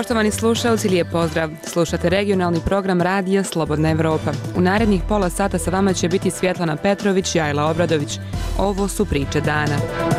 Poštovani slušalci, lijep pozdrav. Slušate regionalni program radija Slobodna Evropa. U narednih pola sata sa vama će biti Svjetlana Petrović i Ajla Obradović. Ovo su priče dana.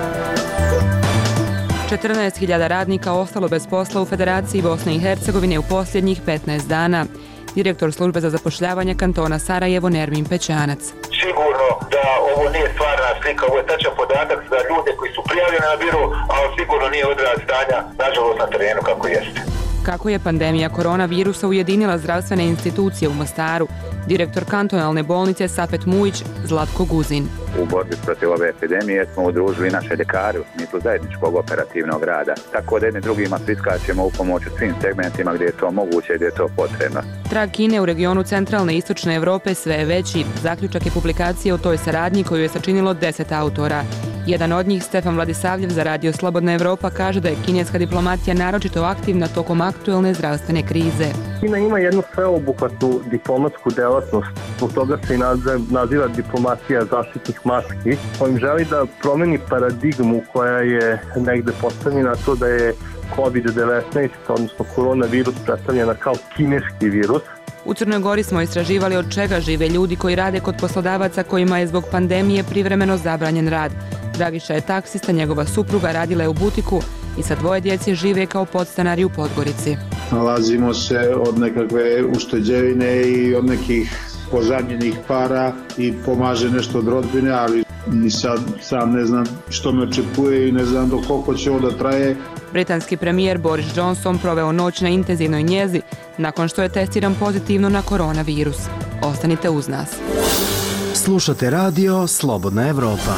14.000 radnika ostalo bez posla u Federaciji Bosne i Hercegovine u posljednjih 15 dana. Direktor službe za zapošljavanje kantona Sarajevo Nermin Pećanac. Sigurno da ovo nije stvarna slika, ovo je tačan podatak za ljude koji su prijavljeni na biro, ali sigurno nije odraz stanja, nažalost, na terenu kako jeste. Kako je pandemija koronavirusa ujedinila zdravstvene institucije u Mostaru? Direktor kantonalne bolnice Safet Mujić, Zlatko Guzin. U borbi protiv ove epidemije smo udružili naše ljekare u smislu zajedničkog operativnog rada. Tako da jedni drugima priskačemo u pomoć u svim segmentima gdje je to moguće i gdje je to potrebno. Trag Kine u regionu centralne i istočne Evrope sve je veći. Zaključak je publikacije o toj saradnji koju je sačinilo 10 autora. Jedan od njih, Stefan Vladisavljev za radio Slobodna Evropa, kaže da je kineska diplomatija naročito aktivna tokom aktuelne zdravstvene krize. Kina ima jednu sveobuhvatnu diplomatsku delatnost, zbog toga se i naziva diplomatija zaštitnih maski, kojim želi da promeni paradigmu koja je negde postavljena to da je COVID-19, odnosno koronavirus, predstavljena kao kineski virus. U Crnoj Gori smo istraživali od čega žive ljudi koji rade kod poslodavaca kojima je zbog pandemije privremeno zabranjen rad. Dragiša je taksista, njegova supruga radila je u butiku i sa 2 djece žive kao podstanari u Podgorici. Nalazimo se od nekakve ušteđevine i od nekih pozadnjenih para i pomaže nešto od rodbine, ali ni sad sam ne znam što me očekuje i ne znam do koliko će ovo da traje. Britanski premijer Boris Johnson proveo noć na intenzivnoj njezi nakon što je testiran pozitivno na koronavirus. Ostanite uz nas. Slušate radio Slobodna Evropa.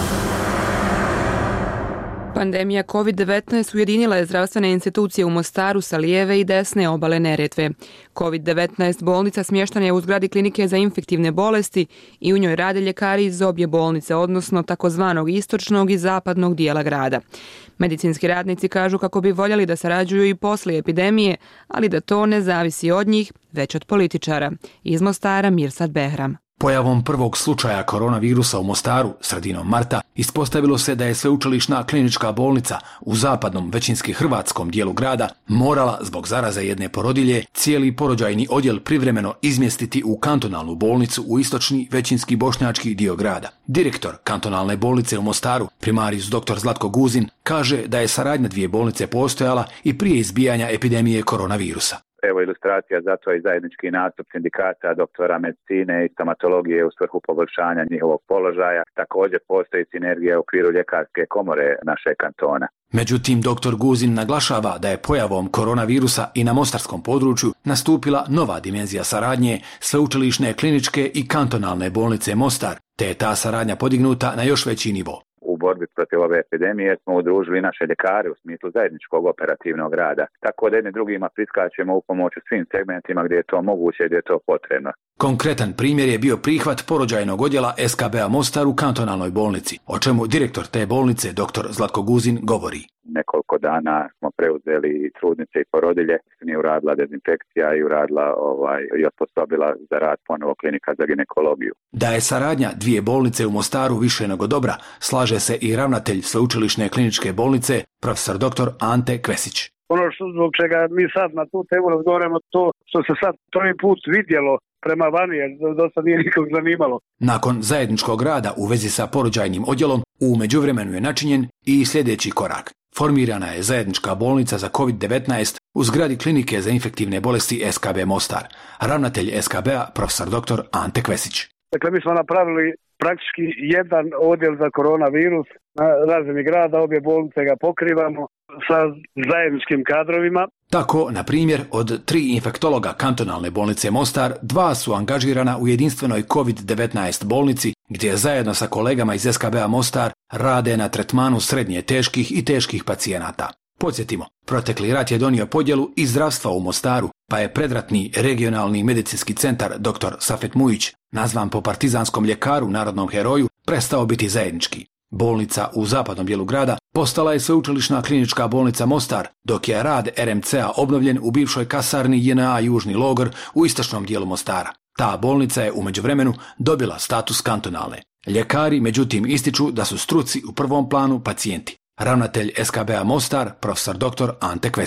Pandemija COVID-19 ujedinila je zdravstvene institucije u Mostaru sa lijeve i desne obale Neretve. COVID-19 bolnica smještena je u zgradi klinike za infektivne bolesti i u njoj rade ljekari iz obje bolnice, odnosno takozvanog istočnog i zapadnog dijela grada. Medicinski radnici kažu kako bi voljeli da sarađuju i poslije epidemije, ali da to ne zavisi od njih, već od političara. Iz Mostara Mirsad Behram. Pojavom prvog slučaja koronavirusa u Mostaru sredinom marta ispostavilo se da je sveučilišna klinička bolnica u zapadnom, većinski hrvatskom dijelu grada morala zbog zaraze jedne porodilje cijeli porođajni odjel privremeno izmjestiti u kantonalnu bolnicu u istočni, većinski bošnjački dio grada. Direktor kantonalne bolnice u Mostaru, primarius dr. Zlatko Guzin, kaže da je saradnja 2 bolnice postojala i prije izbijanja epidemije koronavirusa. Evo ilustracija za to i zajednički nastup sindikata doktora medicine i stomatologije u svrhu poboljšanja njihovog položaja. Također postoji sinergija u okviru ljekarske komore našeg kantona. Međutim, dr. Guzin naglašava da je pojavom koronavirusa i na mostarskom području nastupila nova dimenzija saradnje sveučilišne kliničke i kantonalne bolnice Mostar, te je ta saradnja podignuta na još veći nivo. U borbi protiv ove epidemije smo udružili naše ljekare u smislu zajedničkog operativnog rada. Tako da jedni drugima priskačemo u pomoć u svim segmentima gdje je to moguće i gdje je to potrebno. Konkretan primjer je bio prihvat porođajnog odjela SKB-a Mostar u kantonalnoj bolnici, o čemu direktor te bolnice, dr. Zlatko Guzin, govori. Nekoliko dana smo preuzeli trudnice i porodilje, nije uradila dezinfekcija i uradila i osposobila za rad ponovo klinika za ginekologiju. Da je saradnja 2 bolnice u Mostaru više nego dobra, slaže se i ravnatelj sveučilišne kliničke bolnice, profesor dr. Ante Kvesić. Ono zbog čega mi sad na tu temu razgovaramo, to što se sad prvi put vidjelo prema vani, jer dosta nije nikog zanimalo. Nakon zajedničkog rada u vezi sa porođajnim odjelom, u međuvremenu je načinjen i sljedeći korak. Formirana je zajednička bolnica za COVID-19 u zgradi klinike za infektivne bolesti SKB Mostar. Ravnatelj SKB-a, profesor dr. Ante Kvesić. Dakle, mi smo napravili praktički jedan odjel za koronavirus na razini grada, obje bolnice ga pokrivamo sa zajedničkim kadrovima. Tako, na primjer, od 3 infektologa kantonalne bolnice Mostar, 2 su angažirana u jedinstvenoj COVID-19 bolnici, gdje zajedno sa kolegama iz SKB-a Mostar rade na tretmanu srednje teških i teških pacijenata. Podsjetimo, protekli rat je donio podjelu i zdravstva u Mostaru, pa je predratni regionalni medicinski centar dr. Safet Mujić, nazvan po partizanskom ljekaru, narodnom heroju, prestao biti zajednički. Bolnica u zapadnom dijelu grada postala je sveučilišna klinička bolnica Mostar, dok je rad RMC-a obnovljen u bivšoj kasarni JNA Južni logor u istočnom dijelu Mostara. Ta bolnica je u međuvremenu dobila status kantonalne. Ljekari, međutim, ističu da su struci u prvom planu pacijenti. Ravnatelj SKB-a Mostar, profesor dr. Ante Kvesić.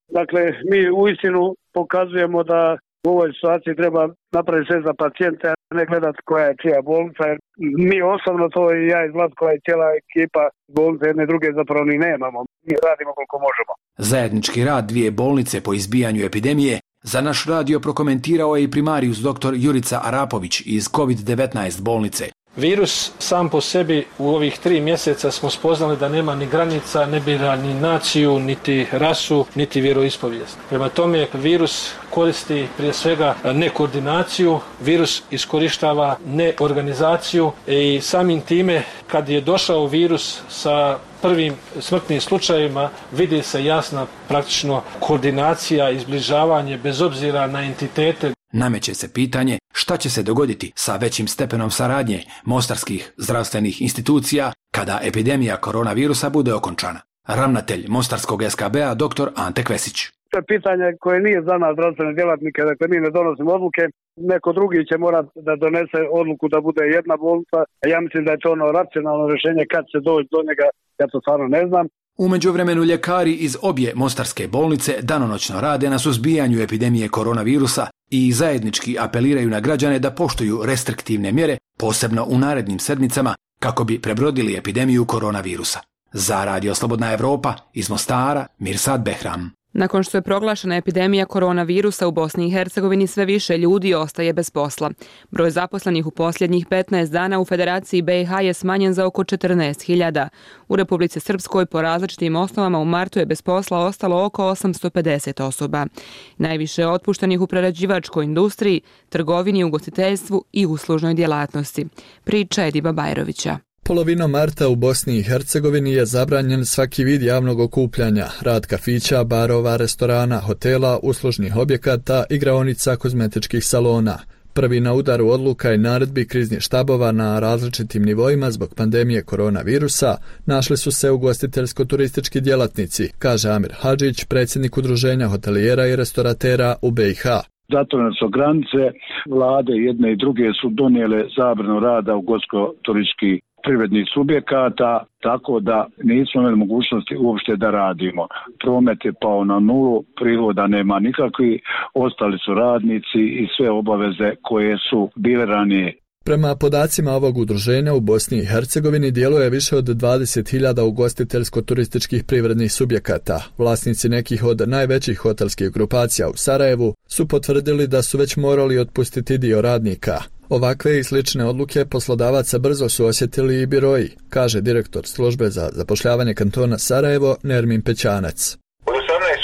Dakle, mi uistinu pokazujemo da u ovoj situaciji treba napraviti sve za pacijente, a ne gledati koja je čija bolnica. Mi osobno, to i ja iz Vlatkova i cijela ekipa bolnice jedne druge zapravo ni nemamo. Mi radimo koliko možemo. Zajednički rad dvije bolnice po izbijanju epidemije za naš radio prokomentirao je i primarijus dr. Jurica Arapović iz COVID-19 bolnice. Virus sam po sebi u ovih 3 mjeseca smo spoznali da nema ni granica, ne bira ni naciju, niti rasu, niti vjeroispovijest. Prema tome, virus koristi prije svega nekoordinaciju, virus iskorištava neorganizaciju i samim time kad je došao virus sa prvim smrtnim slučajevima vidi se jasna praktično koordinacija i zbližavanje bez obzira na entitete. Nameće se pitanje šta će se dogoditi sa većim stepenom saradnje mostarskih zdravstvenih institucija kada epidemija koronavirusa bude okončana. Ravnatelj mostarskog SKB-a dr. Ante Kvesić. To je pitanje koje nije za nas zdravstvene djelatnike, dakle mi ne donosimo odluke, neko drugi će morati da donese odluku da bude jedna bolnica, a ja mislim da je to ono racionalno rješenje kad će doći do njega, ja to stvarno ne znam. U međuvremenu ljekari iz obje mostarske bolnice danonoćno rade na suzbijanju epidemije koronavirusa i zajednički apeliraju na građane da poštuju restriktivne mjere, posebno u narednim sedmicama, kako bi prebrodili epidemiju koronavirusa. Za Radio Slobodna Evropa iz Mostara, Mirsad Behram. Nakon što je proglašena epidemija koronavirusa u Bosni i Hercegovini, sve više ljudi ostaje bez posla. Broj zaposlenih u posljednjih 15 dana u Federaciji BiH je smanjen za oko 14.000. U Republici Srpskoj po različitim osnovama u martu je bez posla ostalo oko 850 osoba. Najviše je otpuštenih u prerađivačkoj industriji, trgovini, ugostiteljstvu i uslužnoj djelatnosti. Priča Ediba Bajrovića. Polovinom marta u Bosni i Hercegovini je zabranjen svaki vid javnog okupljanja, rad kafića, barova, restorana, hotela, uslužnih objekata, igraonica, kozmetičkih salona. Prvi na udaru odluka i naredbi kriznih štabova na različitim nivoima zbog pandemije koronavirusa našli su se ugostiteljsko-turistički djelatnici, kaže Amir Hadžić, predsjednik udruženja hotelijera i restoratera u BiH. Zatvorene su granice, vlade jedne i druge su donijele zabranu rada ugostiteljsko-turističkih privrednih subjekata, tako da nismo imali mogućnosti uopšte da radimo. Promet je pao na nulu, prihoda nema nikakvi, ostali su radnici i sve obaveze koje su bile ranije. Prema podacima ovog udruženja u Bosni i Hercegovini djeluje više od 20.000 ugostiteljsko-turističkih privrednih subjekata. Vlasnici nekih od najvećih hotelskih grupacija u Sarajevu su potvrdili da su već morali otpustiti dio radnika. Ovakve i slične odluke poslodavaca brzo su osjetili i biroji, kaže direktor službe za zapošljavanje kantona Sarajevo Nermin Pećanac. Od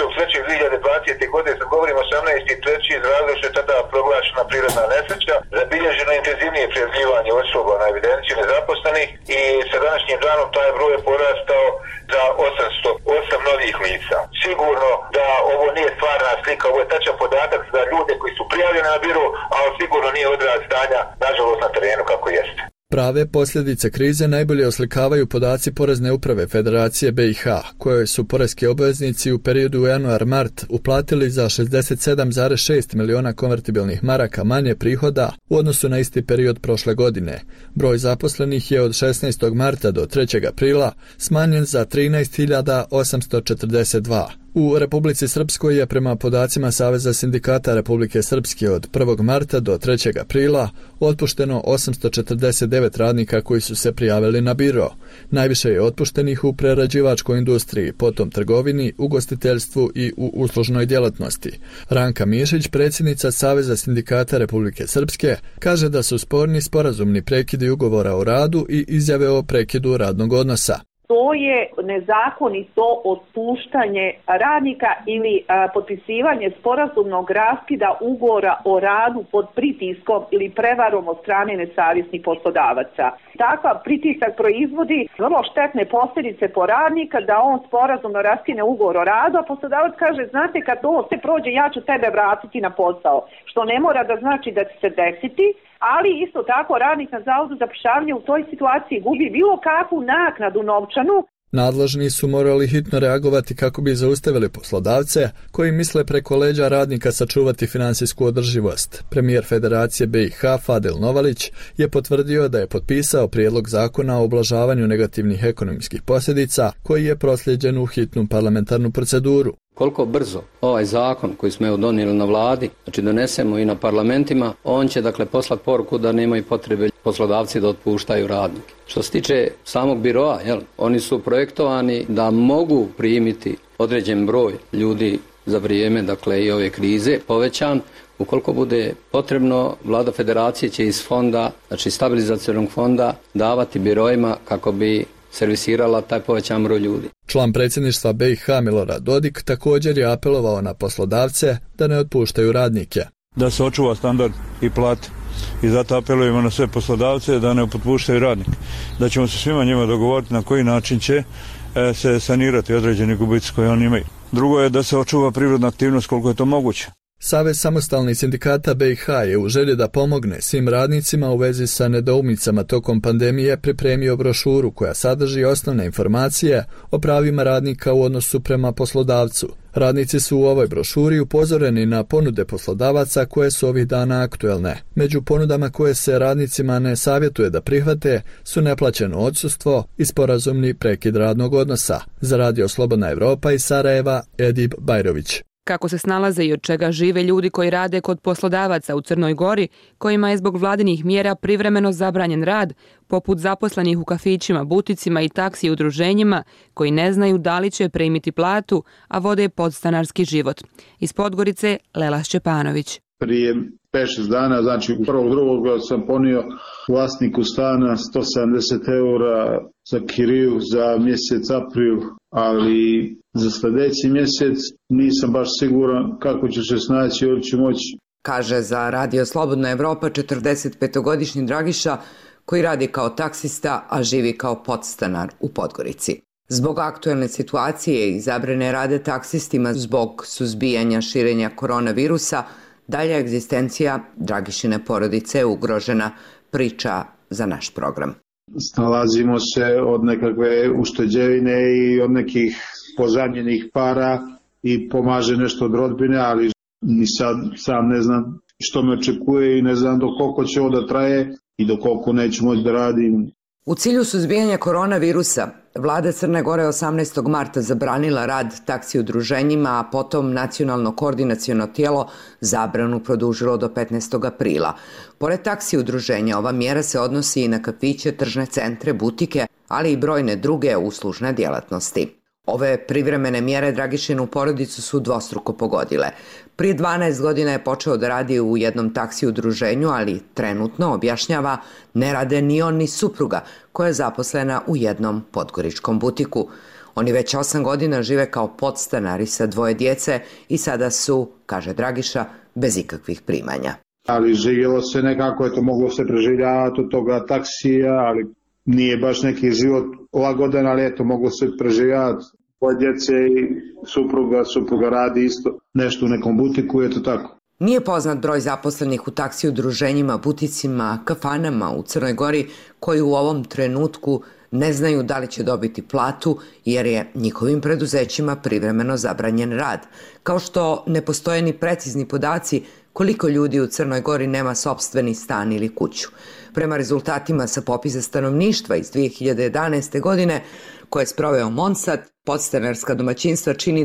18.3.2020. godine, govorimo 18.3. iz razloga što je tada proglašena prirodna nesreća, zabilježeno intenzivnije prijavljivanje osoba na evidenciju nezaposlenih i sa današnjim danom taj broj je porastao za 808 novih lica. Sigurno da ovo nije stvarna slika, ovo je tačan podatak za ljude koji su prijavljeni na biro, ali sigurno nije odraz stanja, nažalost, na terenu kako jeste. Prave posljedice krize najbolje oslikavaju podaci Porezne uprave Federacije BiH, koje su poreski obveznici u periodu januar-mart uplatili za 67,6 miliona konvertibilnih maraka manje prihoda u odnosu na isti period prošle godine. Broj zaposlenih je od 16. marta do 3. aprila smanjen za 13.842. U Republici Srpskoj je prema podacima Saveza sindikata Republike Srpske od 1. marta do 3. aprila otpušteno 849 radnika koji su se prijavili na biro. Najviše je otpuštenih u prerađivačkoj industriji, potom trgovini, ugostiteljstvu i u uslužnoj djelatnosti. Ranka Mišić, predsjednica Saveza sindikata Republike Srpske, kaže da su sporni sporazumni prekidi ugovora o radu i izjave o prekidu radnog odnosa. To je nezakonito otpuštanje radnika ili potpisivanje sporazumnog raskida ugovora o radu pod pritiskom ili prevarom od strane nesavjesnih poslodavaca. Takav pritisak proizvodi vrlo štetne posljedice po radnika da on sporazumno raskine ugovor o radu, a poslodavac kaže, znate, kad to sve prođe, ja ću tebe vratiti na posao, što ne mora da znači da će se desiti, ali isto tako radnik na Zavodu za zapošljavanje u toj situaciji gubi bilo kakvu naknadu novčanu Nadležni su morali hitno reagovati kako bi zaustavili poslodavce koji misle preko leđa radnika sačuvati financijsku održivost. Premijer Federacije BiH Fadil Novalić je potvrdio da je potpisao prijedlog zakona o ublažavanju negativnih ekonomskih posljedica koji je proslijeđen u hitnu parlamentarnu proceduru. Koliko brzo ovaj zakon koji smo donijeli na vladi, znači donesemo i na parlamentima, on će poslati poruku da nemaju potrebe poslodavci da otpuštaju radnike. Što se tiče samog biroa, oni su projektovani da mogu primiti određen broj ljudi za vrijeme i ove krize povećan. Ukoliko bude potrebno, vlada federacije će iz fonda, znači stabilizacionog fonda, davati biroima kako bi servisirala taj povećan broj ljudi. Član predsjedništva BiH Milorad Dodik također je apelovao na poslodavce da ne otpuštaju radnike. Da se očuva standard i plate i zato apelujemo na sve poslodavce da ne otpuštaju radnike. Da ćemo se svima njima dogovoriti na koji način će se sanirati određeni gubici koje oni imaju. Drugo je da se očuva privredna aktivnost koliko je to moguće. Savez samostalnih sindikata BiH je u želji da pomogne svim radnicima u vezi sa nedoumicama tokom pandemije pripremio brošuru koja sadrži osnovne informacije o pravima radnika u odnosu prema poslodavcu. Radnici su u ovoj brošuri upozoreni na ponude poslodavaca koje su ovih dana aktuelne. Među ponudama koje se radnicima ne savjetuje da prihvate su neplaćeno odsustvo i sporazumni prekid radnog odnosa. Za Radio Slobodna Evropa iz Sarajeva, Edip Bajrović. Kako se snalaze i od čega žive ljudi koji rade kod poslodavaca u Crnoj Gori, kojima je zbog vladinih mjera privremeno zabranjen rad, poput zaposlenih u kafićima, buticima i taksi udruženjima, koji ne znaju da li će primiti platu, a vode podstanarski život. Iz Podgorice, Lela Šćepanović. Prije 5-6 dana, znači 1.2. sam ponio vlasniku stana 170 eura za kiriju za mjesec april, ali za sljedeći mjesec nisam baš siguran kako ću se snaći ili ću moći. Kaže za Radio Slobodna Evropa 45-godišnji Dragiša koji radi kao taksista, a živi kao podstanar u Podgorici. Zbog aktuelne situacije i zabrane rade taksistima zbog suzbijanja širenja koronavirusa, dalja egzistencija Dragišine porodice je ugrožena, priča za naš program. Snalazimo se od nekakve ušteđevine i od nekih pozajmljenih para i pomaže nešto od rodbine, ali ni sad sam ne znam što me očekuje i ne znam do koliko će ovo da traje i do koliko neću moći da radim. U cilju suzbijanja koronavirusa, vlada Crne Gore 18. marta zabranila rad taksi udruženjima, a potom nacionalno koordinaciono tijelo zabranu produžilo do 15. aprila. Pored taksi udruženja, ova mjera se odnosi i na kafiće, tržne centre, butike, ali i brojne druge uslužne djelatnosti. Ove privremene mjere Dragišinu porodicu su dvostruko pogodile. Prije 12 godina je počeo da radi u jednom taksi udruženju, ali trenutno, objašnjava, ne rade ni on ni supruga, koja je zaposlena u jednom podgoričkom butiku. Oni već 8 godina žive kao podstanari sa 2 djece i sada su, kaže Dragiša, bez ikakvih primanja. Ali živjelo se nekako, je to moglo se preživljavati od toga taksija, ali nije baš neki život lagodan, ali eto, moglo se preživljavati. Od djece i supruga radi isto nešto u nekom butiku, eto tako. Nije poznat broj zaposlenih u taksi udruženjima, buticima, kafanama u Crnoj Gori koji u ovom trenutku ne znaju da li će dobiti platu jer je njihovim preduzećima privremeno zabranjen rad. Kao što ne postoje ni precizni podaci koliko ljudi u Crnoj Gori nema sopstveni stan ili kuću. Prema rezultatima sa popisa stanovništva iz 2011. godine, koje je sproveo Monsad, podstanarska domaćinstva čini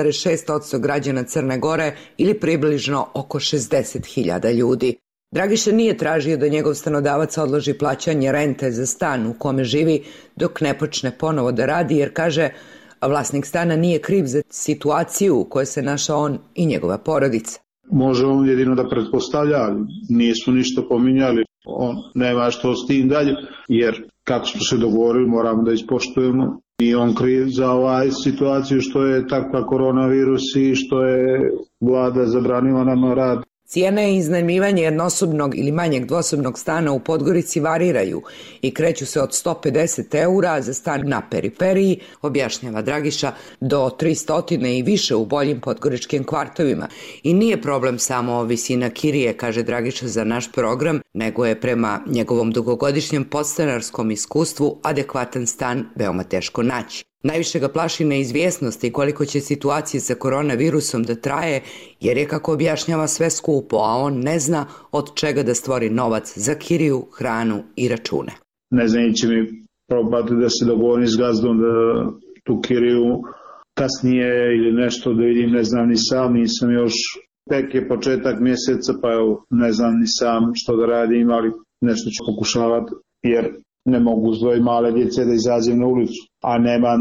9,6% građana Crne Gore ili približno oko 60.000 ljudi. Dragiša nije tražio da njegov stanodavac odloži plaćanje rente za stan u kome živi dok ne počne ponovo da radi, jer kaže vlasnik stana nije kriv za situaciju u kojoj se našao on i njegova porodica. Može on jedino da pretpostavlja, ali nisu ništa pominjali. On nema što s tim dalje, jer kako smo se dogovorili moramo da ispoštujemo. I on kriv za situaciju što je takva koronavirus i što je vlada zabranila nama rad. Cijene i iznajmljivanje jednosobnog ili manjeg dvosobnog stana u Podgorici variraju i kreću se od 150 eura za stan na periferiji, objašnjava Dragiša, do 300 i više u boljim podgoričkim kvartovima. I nije problem samo visina kirije, kaže Dragiša za naš program, nego je prema njegovom dugogodišnjem podstanarskom iskustvu adekvatan stan veoma teško naći. Najviše ga plaši neizvjesnost i koliko će situacije sa koronavirusom da traje, jer je, kako objašnjava, sve skupo, a on ne zna od čega da stvori novac za kiriju, hranu i račune. Ne znam, će mi probati da se dogovorim s gazdom da tu kiriju kasnije ili nešto da vidim, ne znam ni sam, nisam još, tek je početak mjeseca, pa evo, ne znam ni sam što da radim, ali nešto ću pokušavati, jer ne mogu s dvoje male djece da izađem na ulicu, a nema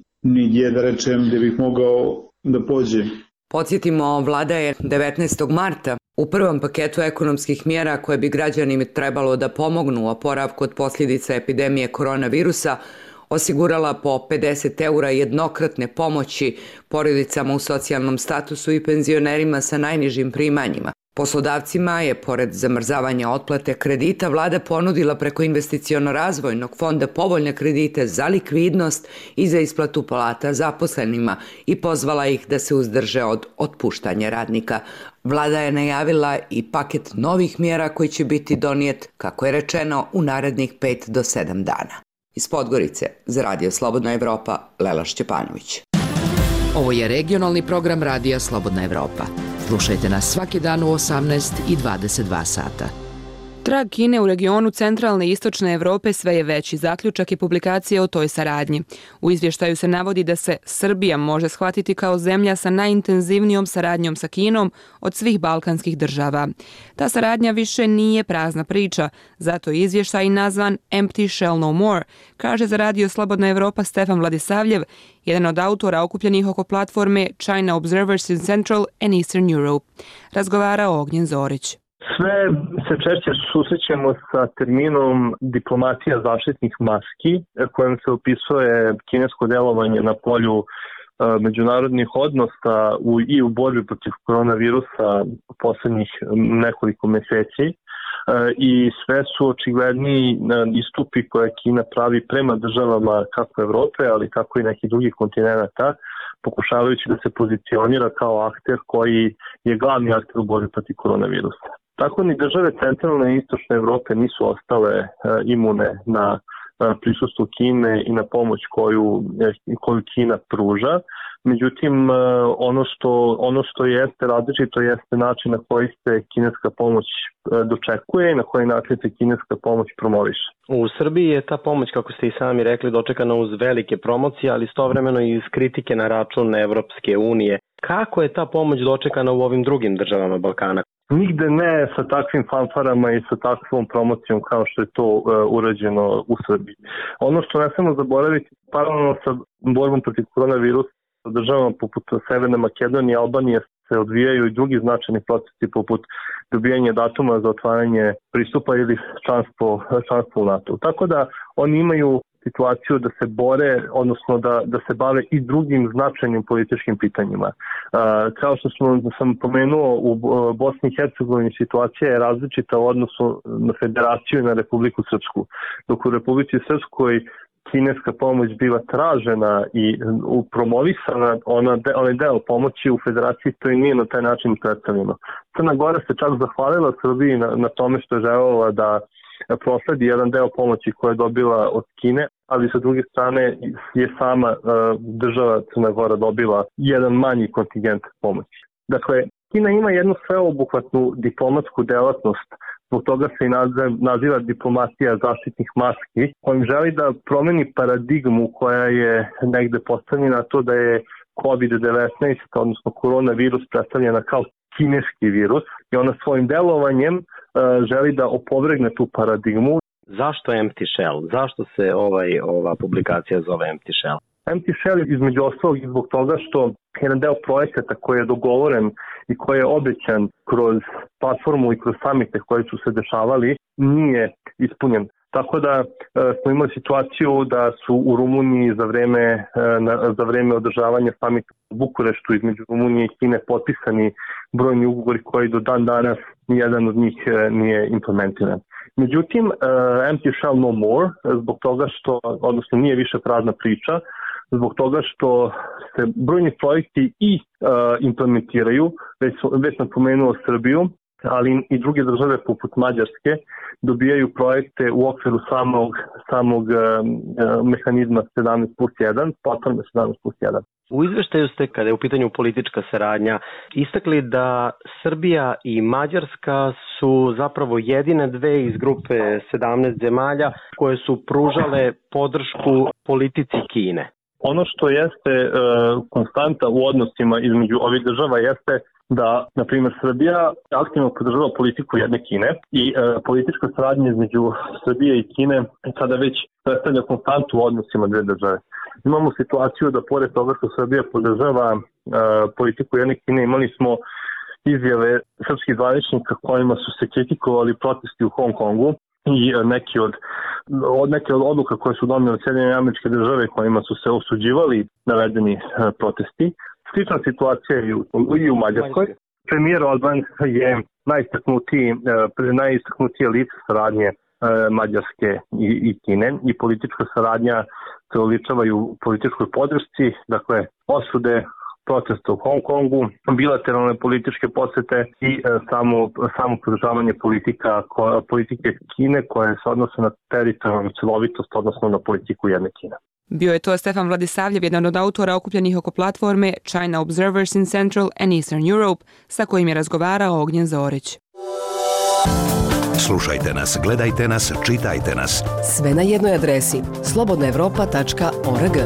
ni gdje da rečem gdje bih mogao da pođem. Podsjetimo, vlada je 19. marta u prvom paketu ekonomskih mjera koje bi građanima trebalo da pomognu u oporavku od posljedica epidemije koronavirusa osigurala po 50 € jednokratne pomoći porodicama u socijalnom statusu i penzionerima sa najnižim primanjima. Poslodavcima je, pored zamrzavanja otplate kredita, vlada ponudila preko investiciono-razvojnog fonda povoljne kredite za likvidnost i za isplatu plata zaposlenima i pozvala ih da se uzdrže od otpuštanja radnika. Vlada je najavila i paket novih mjera koji će biti donijet, kako je rečeno, u narednih 5 do 7 dana. Iz Podgorice, za Radio Slobodna Evropa, Lela Šćepanović. Ovo je regionalni program Radija Slobodna Evropa. Slušajte nas svaki dan u 18 i 22 sata. Trag Kine u regionu centralne i istočne Evrope sve je veći. Zaključak je publikacije o toj saradnji. U izvještaju se navodi da se Srbija može shvatiti kao zemlja sa najintenzivnijom saradnjom sa Kinom od svih balkanskih država. Ta saradnja više nije prazna priča, zato je izvještaj nazvan Empty Shall No More, kaže za Radio Slobodna Evropa Stefan Vladisavljev, jedan od autora okupljenih oko platforme China Observers in Central and Eastern Europe. Razgovara Ognjen Zorić. Sve se češće susrećemo sa terminom diplomatija zaštitnih maski, kojom se opisuje kinesko delovanje na polju međunarodnih odnosa i u borbi protiv koronavirusa poslednjih nekoliko meseci. I sve su očigledniji istupi koje Kina pravi prema državama kako Evrope, ali kako i nekih drugih kontinenta, pokušavajući da se pozicionira kao akter koji je glavni akter u borbi protiv koronavirusa. Tako ni države centralne i istočne Evrope nisu ostale imune na prisustvo Kine i na pomoć koju Kina pruža. Međutim, ono što jeste različito jeste način na koji se kineska pomoć dočekuje i na koji način se kineska pomoć promoviše. U Srbiji je ta pomoć, kako ste i sami rekli, dočekana uz velike promocije, ali istovremeno i iz kritike na račun Evropske unije. Kako je ta pomoć dočekana u ovim drugim državama Balkana? Nigde ne sa takvim fanfarama i sa takvom promocijom kao što je to urađeno u Srbiji. Ono što ne smemo zaboraviti, paralelno sa borbom protiv koronavirusa, državama poput Severne Makedonije i Albanije se odvijaju i drugi značajni procesi poput dobijanja datuma za otvaranje pristupa ili članstvo u NATO. Tako da oni imaju situaciju da se bore, odnosno da se bave i drugim značajnim političkim pitanjima. Kao što sam pomenuo, u Bosni i Hercegovini situacija je različita u odnosu na Federaciju i na Republiku Srpsku. Dok u Republici Srpskoj kineska pomoć biva tražena i promovisana, onaj deo pomoći u Federaciji to i nije na taj način predstavljeno. Crna Gora se čak zahvalila Srbiji na tome što je želela da prosledi jedan deo pomoći koje je dobila od Kine, ali sa druge strane je sama država Crna Gora dobila jedan manji kontingent pomoći. Dakle, Kina ima jednu sveobuhvatnu diplomatsku delatnost, zbog toga se i naziva diplomatija zaštitnih maski, kojim želi da promeni paradigmu koja je negde postavljena, to da je COVID-19, odnosno koronavirus, predstavljena kao kineski virus, i ona svojim delovanjem želi da opovrgne tu paradigmu. Zašto Empty Shell? Zašto se ova publikacija zove Empty Shell? Empty Shell između ostalog i zbog toga što jedan deo projekata koji je dogovoren i koji je obećan kroz platformu i kroz samite koji su se dešavali nije ispunjen. Tako da smo imali situaciju da su u Rumuniji za vreme održavanja samita u Bukureštu između Rumunije i Kine potpisani brojni ugovori koji do dan danas nijedan od njih nije implementiran. Međutim, Empty Shall No More, zbog toga što, odnosno nije više prazna priča, zbog toga što se brojni projekti i implementiraju, već napomenuo Srbiju, ali i druge države poput Mađarske dobijaju projekte u okviru samog mehanizma 17+1, platforme 17+1. U izveštaju ste, kada je u pitanju politička saradnja, istakli da Srbija i Mađarska su zapravo jedine dve iz grupe 17 zemalja koje su pružale podršku politici Kine. Ono što jeste konstanta u odnosima između ovih država jeste da, na primjer, Srbija aktivno podržava politiku jedne Kine i politička saradnja između Srbije i Kine sada već predstavlja konstantu u odnosima dve države. Imamo situaciju da pored toga što Srbija podržava politiku jedne Kine, imali smo izjave srpskih zvaničnika kojima su se kritikovali protesti u Hong Kongu i neke od odluka koje su donele Sjedinjene Američke Države kojima su se osuđivali navedeni protesti. Slična situacija je i u Mađarskoj. Premijer Orban je najistaknutije lice saradnje Mađarske i Kine i politička saradnja se oličava i u političkoj podršci, dakle osude protesta u Hong Kongu, bilateralne političke posete i samo podržavanje politike Kine koje se odnose na teritorijalnu celovitost, odnosno na politiku jedne Kine. Bio je to Stefan Vladisavljev, jedan od autora okupljenih oko platforme China Observers in Central and Eastern Europe, sa kojim je razgovarao Ognjen Zorić. Slušajte nas, gledajte nas, čitajte nas. Sve na jednoj adresi slobodnaevropa.org.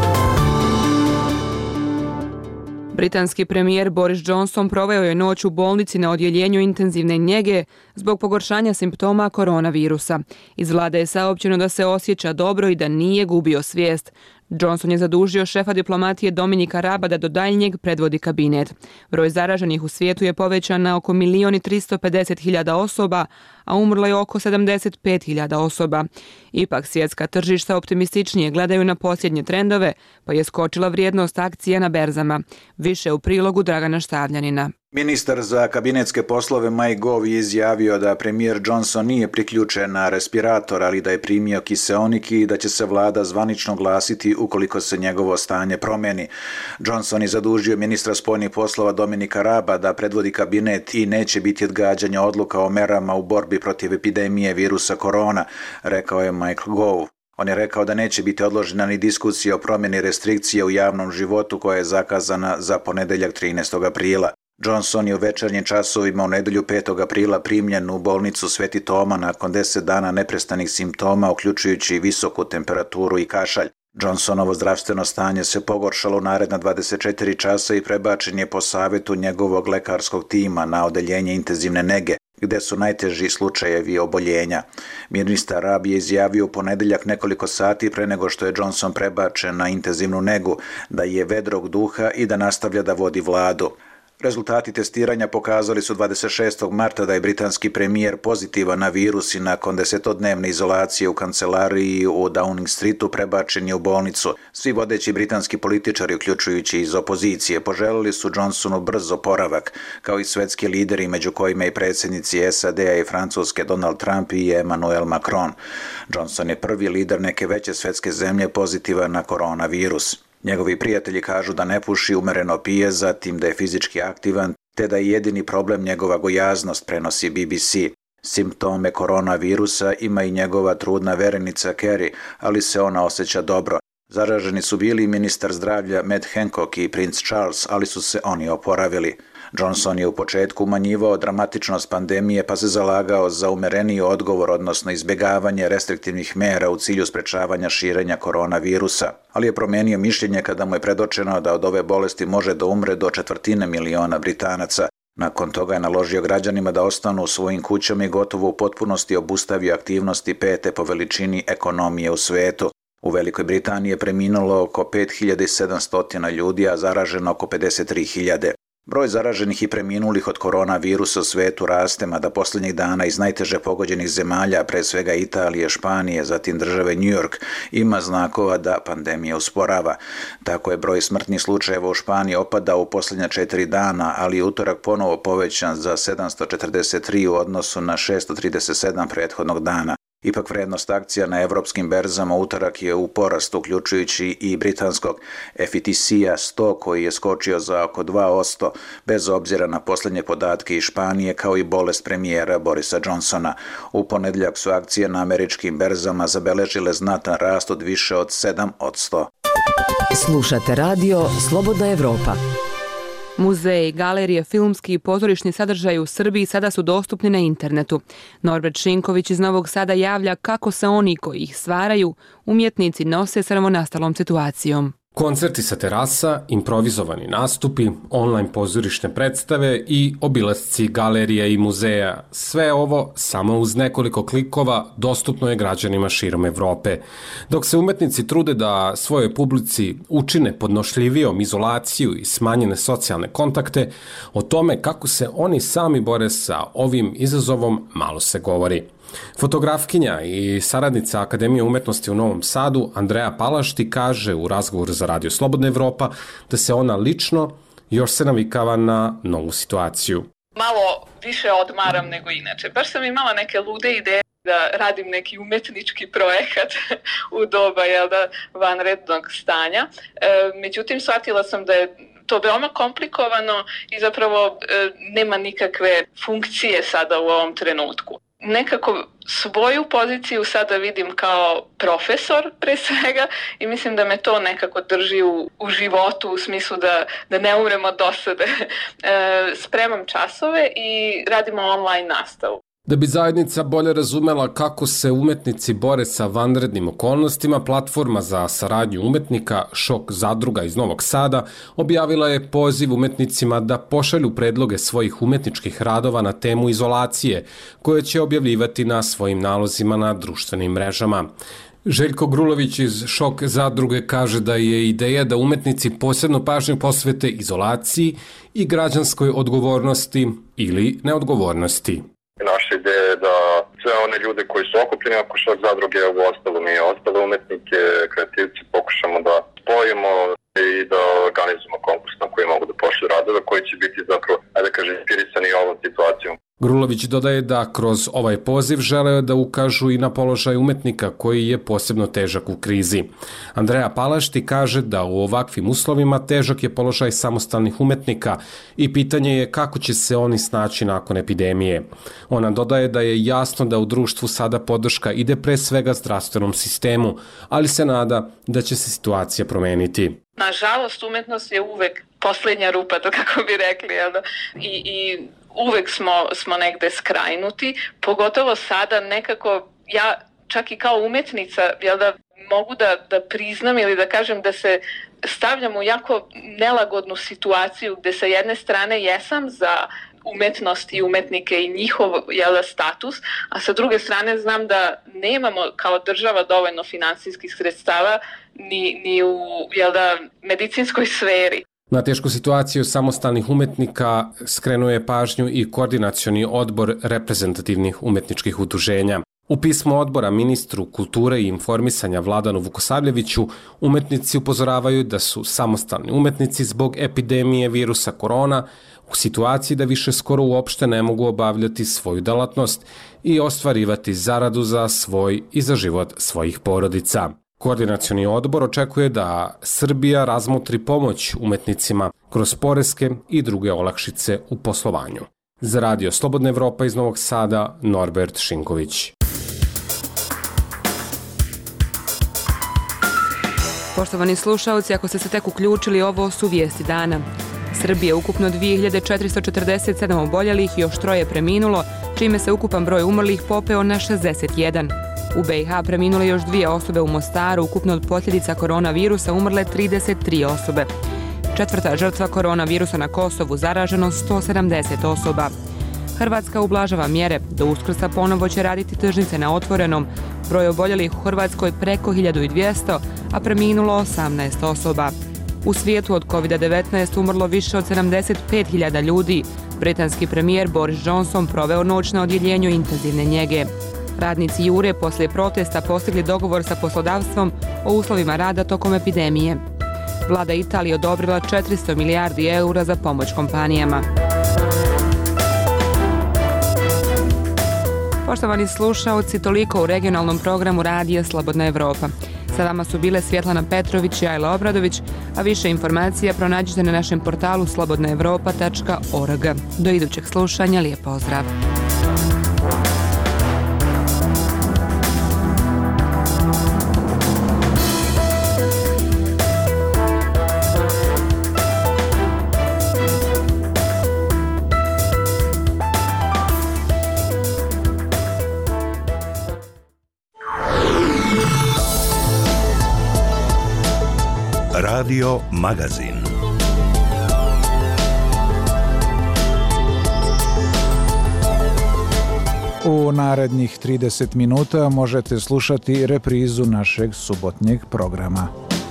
Britanski premijer Boris Johnson proveo je noć u bolnici na odjeljenju intenzivne njege zbog pogoršanja simptoma koronavirusa. Iz vlade je saopćeno da se osjeća dobro i da nije gubio svijest. Johnson je zadužio šefa diplomatije Dominika Raba da do daljnjeg predvodi kabinet. Broj zaraženih u svijetu je povećan na oko 1.350.000 osoba, a umrlo je oko 75.000 osoba. Ipak svjetska tržišta optimističnije gledaju na posljednje trendove, pa je skočila vrijednost akcija na berzama. Više u prilogu Dragana Štavljanina. Ministar za kabinetske poslove Mike Gove je izjavio da premijer Johnson nije priključen na respirator, ali da je primio kiseonik i da će se vlada zvanično glasiti ukoliko se njegovo stanje promeni. Johnson je zadužio ministra spoljnih poslova Dominika Raba da predvodi kabinet i neće biti odgađanja odluka o merama u borbi protiv epidemije virusa korona, rekao je Mike Gove. On je rekao da neće biti odložena ni diskusija o promjeni restrikcije u javnom životu koja je zakazana za ponedeljak 13. aprila. Johnson je u večernjim časovima u nedelju 5. aprila primljen u bolnicu Sveti Toma nakon 10 dana neprestanih simptoma, uključujući visoku temperaturu i kašalj. Johnsonovo zdravstveno stanje se pogoršalo u naredna 24 časa i prebačen je po savjetu njegovog lekarskog tima na odeljenje intenzivne nege, gde su najteži slučajevi oboljenja. Ministar Rab je izjavio u ponedeljak nekoliko sati pre nego što je Johnson prebačen na intenzivnu negu, da je vedrog duha i da nastavlja da vodi vladu. Rezultati testiranja pokazali su 26. marta da je britanski premijer pozitivan na virus i nakon 10-dnevne izolacije u kancelariji u Downing Streetu prebačen je u bolnicu. Svi vodeći britanski političari, uključujući iz opozicije, poželili su Johnsonu brz oporavak, kao i svetski lideri, među kojima i predsjednici SAD-a i Francuske Donald Trump i Emmanuel Macron. Johnson je prvi lider neke veće svetske zemlje pozitivan na koronavirus. Njegovi prijatelji kažu da ne puši, umereno pije, zatim da je fizički aktivan, te da je jedini problem njegova gojaznost, prenosi BBC. Simptome koronavirusa ima i njegova trudna verenica Carrie, ali se ona osjeća dobro. Zaraženi su bili ministar zdravlja Matt Hancock i princ Charles, ali su se oni oporavili. Johnson je u početku umanjivao dramatičnost pandemije pa se zalagao za umereniji odgovor, odnosno izbjegavanje restriktivnih mera u cilju sprečavanja širenja koronavirusa, ali je promijenio mišljenje kada mu je predočeno da od ove bolesti može da umre do 250.000 Britanaca. Nakon toga je naložio građanima da ostanu u svojim kućama i gotovo u potpunosti obustavio aktivnosti pete po veličini ekonomije u svetu. U Velikoj Britaniji je preminulo oko 5.700 ljudi, a zaraženo oko 53.000. Broj zaraženih i preminulih od koronavirusa u svetu raste, mada posljednjih dana iz najteže pogođenih zemalja, pre svega Italije, Španije, zatim države New York, ima znakova da pandemija usporava. Tako je broj smrtnih slučajeva u Španiji opadao u posljednja 4 dana, ali je utorak ponovo povećan za 743 u odnosu na 637 prethodnog dana. Ipak vrednost akcija na evropskim berzama utorak je u porastu, uključujući i britanskog FTSE-a 100 koji je skočio za oko 2%, bez obzira na posljednje podatke iz Španije kao i bolest premijera Borisa Johnsona. U ponedjeljak su akcije na američkim berzama zabeležile znatan rast od više od 7%. Slušate radio Slobodna Evropa. Muzeji, galerije, filmski i pozorišni sadržaji u Srbiji sada su dostupni na internetu. Norbert Šinković iz Novog Sada javlja kako se oni koji ih stvaraju, umjetnici, nose s novonastalom situacijom. Koncerti sa terasa, improvizovani nastupi, online pozorišne predstave i obilasci galerija i muzeja. Sve ovo samo uz nekoliko klikova dostupno je građanima širom Evrope. Dok se umetnici trude da svojoj publici učine podnošljivijom izolaciju i smanjene socijalne kontakte, o tome kako se oni sami bore sa ovim izazovom malo se govori. Fotografkinja i saradnica Akademije umetnosti u Novom Sadu, Andreja Palašti, kaže u razgovoru za Radio Slobodna Evropa da se ona lično još se navikava na novu situaciju. Malo više odmaram nego inače. Baš sam imala neke lude ideje da radim neki umetnički projekat u doba vanrednog stanja. Međutim, shvatila sam da je to veoma komplikovano i zapravo nema nikakve funkcije sada u ovom trenutku. Nekako svoju poziciju sada vidim kao profesor pre svega i mislim da me to nekako drži u životu u smislu da ne umrem od dosade. Spremam časove i radimo online nastavu. Da bi zajednica bolje razumela kako se umetnici bore sa vanrednim okolnostima, platforma za saradnju umetnika Šok zadruga iz Novog Sada objavila je poziv umetnicima da pošalju predloge svojih umetničkih radova na temu izolacije, koje će objavljivati na svojim nalozima na društvenim mrežama. Željko Grulović iz Šok zadruge kaže da je ideja da umetnici posebno pažnju posvete izolaciji i građanskoj odgovornosti ili neodgovornosti. Naša ideja je da sve one ljude koji su okupljeni oko Šok zadruge, u ostalo mi ostale umetnike, kreativci, pokušamo da spojimo i da organizujemo konkurs na koji mogu da pošlju radove koji će biti zapravo, inspirisani ovom situacijom. Grulović dodaje da kroz ovaj poziv žele da ukažu i na položaj umetnika koji je posebno težak u krizi. Andreja Palašti kaže da u ovakvim uslovima težak je položaj samostalnih umetnika i pitanje je kako će se oni snaći nakon epidemije. Ona dodaje da je jasno da u društvu sada podrška ide pre svega zdravstvenom sistemu, ali se nada da će se situacija promeniti. Nažalost, umetnost je uvek posljednja rupa, to kako bi rekli, i uvek smo negde skrajnuti, pogotovo sada nekako, ja čak i kao umetnica, mogu da priznam ili da kažem da se stavljam u jako nelagodnu situaciju gde sa jedne strane jesam za umetnost i umetnike i njihov status, a sa druge strane znam da nemamo kao država dovoljno finansijskih sredstava ni u medicinskoj sferi. Na tešku situaciju samostalnih umetnika skrenuo je pažnju i Koordinacioni odbor reprezentativnih umetničkih udruženja. U pismu odbora ministru kulture i informisanja Vladanu Vukosavljeviću umetnici upozoravaju da su samostalni umetnici zbog epidemije virusa korona u situaciji da više skoro uopšte ne mogu obavljati svoju delatnost i ostvarivati zaradu za svoj i za život svojih porodica. Koordinacioni odbor očekuje da Srbija razmotri pomoć umetnicima kroz poreske i druge olakšice u poslovanju. Za Radio Slobodna Evropa iz Novog Sada, Norbert Šinković. Poštovani slušalci, ako ste se tek uključili, ovo su vijesti dana. Srbija ukupno 2447 oboljelih i još 3 preminulo, čime se ukupan broj umrlih popeo na 61. U BiH preminule još 2 osobe u Mostaru, ukupno od posljedica koronavirusa umrle 33 osobe. 4. žrtva koronavirusa na Kosovu, zaraženo 170 osoba. Hrvatska ublažava mjere, do Uskrsa ponovo će raditi tržnice na otvorenom. Broj oboljelih u Hrvatskoj preko 1200, a preminulo 18 osoba. U svijetu od COVID-19 umrlo više od 75.000 ljudi. Britanski premijer Boris Johnson proveo noć na odjeljenju intenzivne njege. Radnici Jure poslije protesta postigli dogovor sa poslodavstvom o uslovima rada tokom epidemije. Vlada Italije odobrila 400 milijardi eura za pomoć kompanijama. Poštovani slušaoci, toliko u regionalnom programu Radija Slobodna Evropa. Sa vama su bile Svjetlana Petrović i Ajla Obradović, a više informacija pronađite na našem portalu slobodnaevropa.org. Do idućeg slušanja, lijep pozdrav! Radio Magazin. U narednih 30 minuta možete slušati reprizu našeg subotnjeg programa.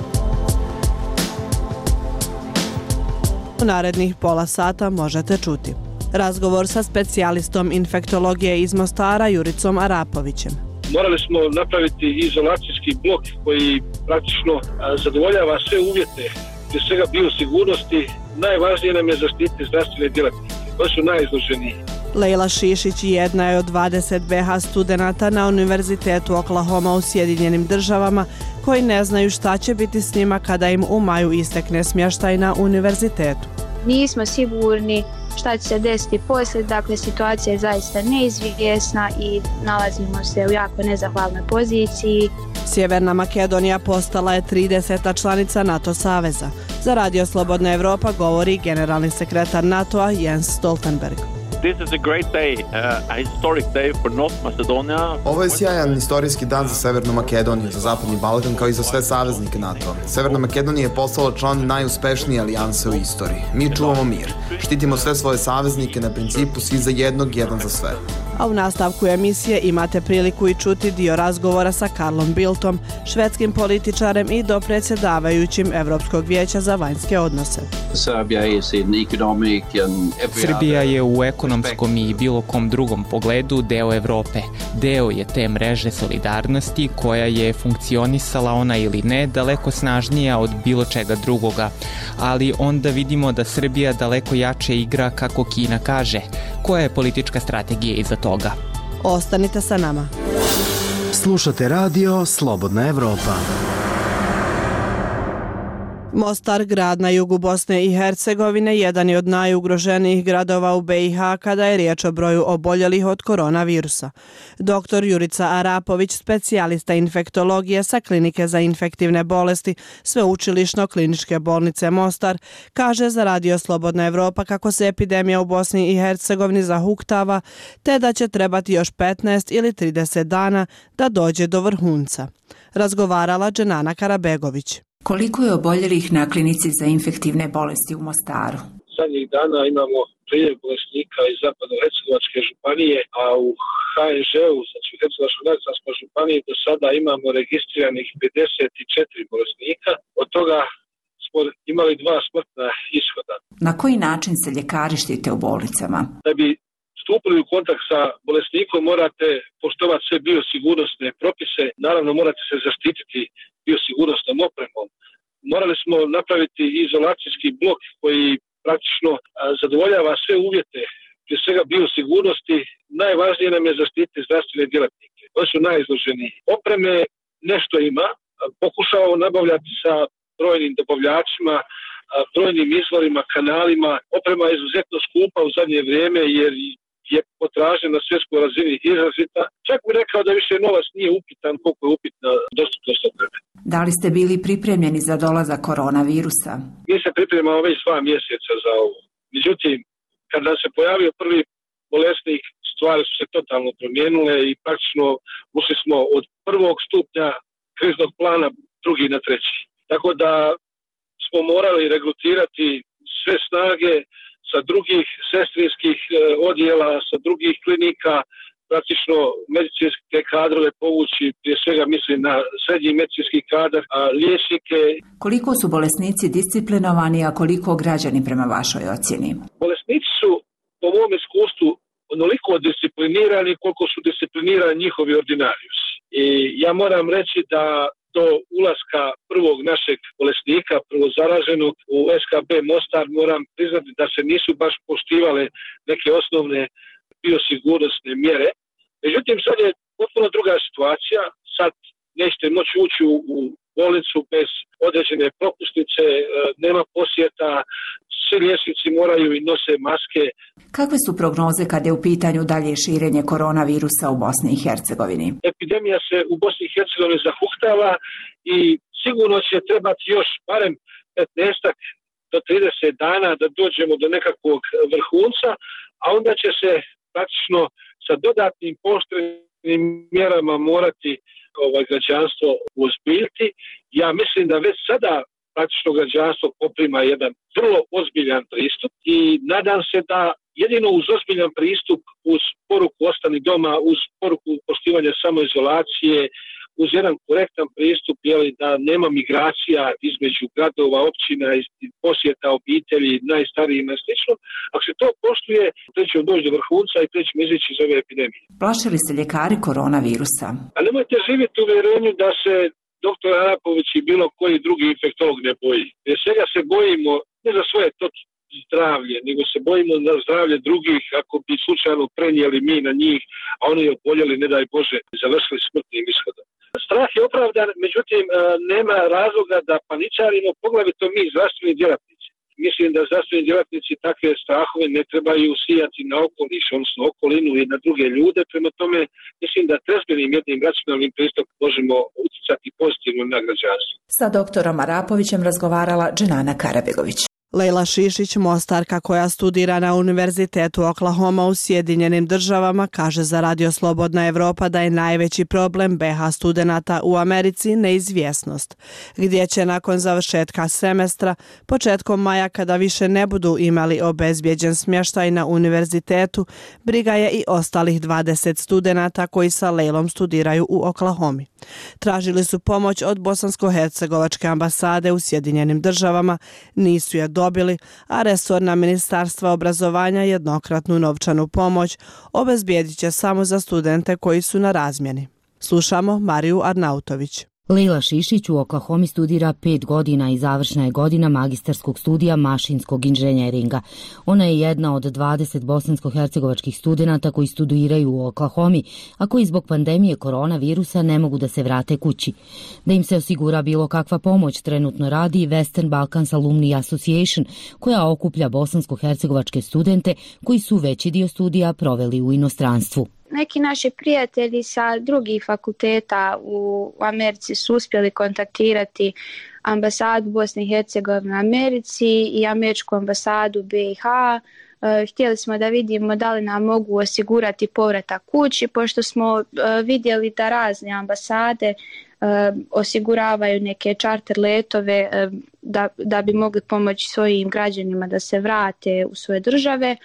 U narednih pola sata možete čuti razgovor sa specijalistom infektologije iz Mostara Juricom Arapovićem. Morali smo napraviti izolacijski blok koji praktično zadovoljava sve uvjete, prije svega biosigurnosti. Najvažnije nam je zaštititi zdravstvene djelatnike. Oni su najizloženiji. Lejla Šišić jedna je od 20 BH studenata na Univerzitetu Oklahoma u Sjedinjenim Državama koji ne znaju šta će biti s njima kada im u maju istekne smještaj na univerzitetu. Nismo sigurni šta će se desiti poslije, dakle situacija je zaista neizvjesna i nalazimo se u jako nezahvalnoj poziciji. Sjeverna Makedonija postala je 30. članica NATO saveza. Za Radio Slobodna Evropa govori generalni sekretar NATO-a Jens Stoltenberg. This is a great day, a historic day for North Macedonia. Ovo je sjajan istorijski dan za Severnu Makedoniju, za Zapadni Balkan kao i za sve saveznike NATO. Severna Makedonija je postala član najuspešnije alijanse u istoriji. Mi čuvamo mir, štitimo sve svoje saveznike na principu svi za jednog, jedan za sve. A u nastavku emisije imate priliku i čuti dio razgovora sa Karlom Bildtom, švedskim političarem i dopredsjedavajućim Evropskog vijeća za vanjske odnose. Srbija je u ekonomskom i bilo kom drugom pogledu deo Evrope. Deo je te mreže solidarnosti koja je funkcionisala, ona ili ne, daleko snažnija od bilo čega drugoga. Ali onda vidimo da Srbija daleko jače igra kako Kina kaže. Koja je politička strategija iza toga? Ostanite sa nama. Slušate radio Slobodna Evropa. Mostar, grad na jugu Bosne i Hercegovine, jedan je od najugroženijih gradova u BiH kada je riječ o broju oboljelih od koronavirusa. Dr. Jurica Arapović, specijalista infektologije sa Klinike za infektivne bolesti Sveučilišno kliničke bolnice Mostar, kaže za Radio Slobodna Evropa kako se epidemija u Bosni i Hercegovini zahuktava, te da će trebati još 15 ili 30 dana da dođe do vrhunca. Razgovarala Dženana Karabegović. Koliko je oboljelih na klinici za infektivne bolesti u Mostaru? Zadnjih dana imamo priljev bolesnika iz Zapadno-Hercegovačke županije, a u HNŽ-u, znači u Hercegovačko-neretvanskoj županiji, do sada imamo registriranih 54 bolesnika. Od toga smo imali 2 smrtna ishoda. Na koji način se ljekari štite u bolnicama? Da bi stupili u kontakt sa bolesnikom morate poštovati sve biosigurnosne propise, naravno morate se zaštititi biosigurnosnom opremom. Morali smo napraviti izolacijski blok koji praktično zadovoljava sve uvjete, prije svega biosigurnosti. Najvažnije nam je zaštititi zdravstvene djelatnike. Oni su najizloženiji. Opreme nešto ima, pokušavamo nabavljati sa brojnim dobavljačima, brojnim izvorima, kanalima. Oprema je izuzetno skupa u zadnje vrijeme jer je potražnja na svjetskoj razini izrazita. Čak bih rekao da više novac nije upitan koliko je upitna dostupnost opreme. Da li ste bili pripremljeni za dolazak koronavirusa? Mi se pripremamo već 2 mjeseca za ovo. Međutim, kada se pojavio prvi bolesnik, stvari su se totalno promijenile i praktično ušli smo od 1. stupnja kriznog plana drugi na 3. Tako da smo morali regrutirati sve snage sa drugih sestrinskih odjela, sa drugih klinika, praktično medicinske kadrove povući, prije svega mislim na srednji medicinski kadar, liječnike. Koliko su bolesnici disciplinovani, a koliko građani prema vašoj ocjeni? Bolesnici su, po mom iskustvu, onoliko disciplinirani koliko su disciplinirani njihovi ordinariusi. I ja moram reći da do ulaska prvog našeg bolesnika, prvo zaraženog u SKB Mostar, moram priznati da se nisu baš poštivale neke osnovne biosigurnosne mjere. Međutim, sad je potpuno druga situacija. Sad nećete moći ući u bolnicu bez određene propusnice, nema posjeta, svi liječnici moraju i nose maske. Kakve su prognoze kada je u pitanju dalje širenje koronavirusa u Bosni i Hercegovini? Epidemija se u Bosni i Hercegovini zahuktava i sigurno će trebati još barem 15 do 30 dana da dođemo do nekakvog vrhunca, a onda će se praktično sa dodatnim pooštrenim mjerama morati građanstvo uozbiljiti. Ja mislim da već sada praktično građanstvo poprima jedan vrlo ozbiljan pristup i nadam se da jedino uz ozbiljan pristup, uz poruku ostani doma, uz poruku poštivanja samoizolacije, uz jedan korektan pristup, da nema migracija između gradova, općina, posjeta obitelji, najstarijima i slično. Ako se to poštuje, to ćemo doći do vrhunca i to ćemo izići iz ove epidemije. Plaše li se ljekari koronavirusa? A nemojte živjeti u uvjerenju da se dr. Arapović i bilo koji drugi infektolog ne boji. Prije svega se bojimo ne za svoje zdravlje, nego se bojimo za zdravlje drugih ako bi slučajno prenijeli mi na njih, a oni oboljeli, ne daj Bože, završili smrtnim ishodom. Strah je opravdan, međutim nema razloga da paničarimo, poglavito mi zdravstveni djelatnici. Mislim da zdravstveni djelatnici takve strahove ne trebaju sijati na okoliš, odnosno okolinu i na druge ljude. Prema tome, mislim da trezvenim jednim racionalnim pristupom možemo utjecati pozitivno na građanstvo. Sa doktorom Arapovićem razgovarala Dženana Karabegović. Lejla Šišić, mostarka koja studira na Univerzitetu Oklahoma u Sjedinjenim Državama, kaže za Radio Slobodna Evropa da je najveći problem BH studenata u Americi neizvjesnost, gdje će nakon završetka semestra, početkom maja kada više ne budu imali obezbijeđen smještaj na univerzitetu, briga je i ostalih 20 studenata koji sa Lejlom studiraju u Oklahomi. Tražili su pomoć od Bosansko-hercegovačke ambasade u Sjedinjenim Državama, nisu je dobili, a resorna ministarstva obrazovanja jednokratnu novčanu pomoć obezbijedit će samo za studente koji su na razmjeni. Slušamo Mariju Arnautović. Lejla Šišić u Oklahomi studira 5 godina i završna je godina magistarskog studija mašinskog inženjeringa. Ona je jedna od 20 bosansko-hercegovačkih studenata koji studiraju u Oklahomi, a koji zbog pandemije koronavirusa ne mogu da se vrate kući. Da im se osigura bilo kakva pomoć, trenutno radi Western Balkans Alumni Association, koja okuplja bosansko-hercegovačke studente koji su veći dio studija proveli u inostranstvu. Neki naši prijatelji sa drugih fakulteta u Americi su uspjeli kontaktirati ambasadu Bosne i Hercegovine u Americi i američku ambasadu BiH. Htjeli smo da vidimo da li nam mogu osigurati povratak kući, pošto smo vidjeli da razne ambasade osiguravaju neke čarter letove da bi mogli pomoći svojim građanima da se vrate u svoje države.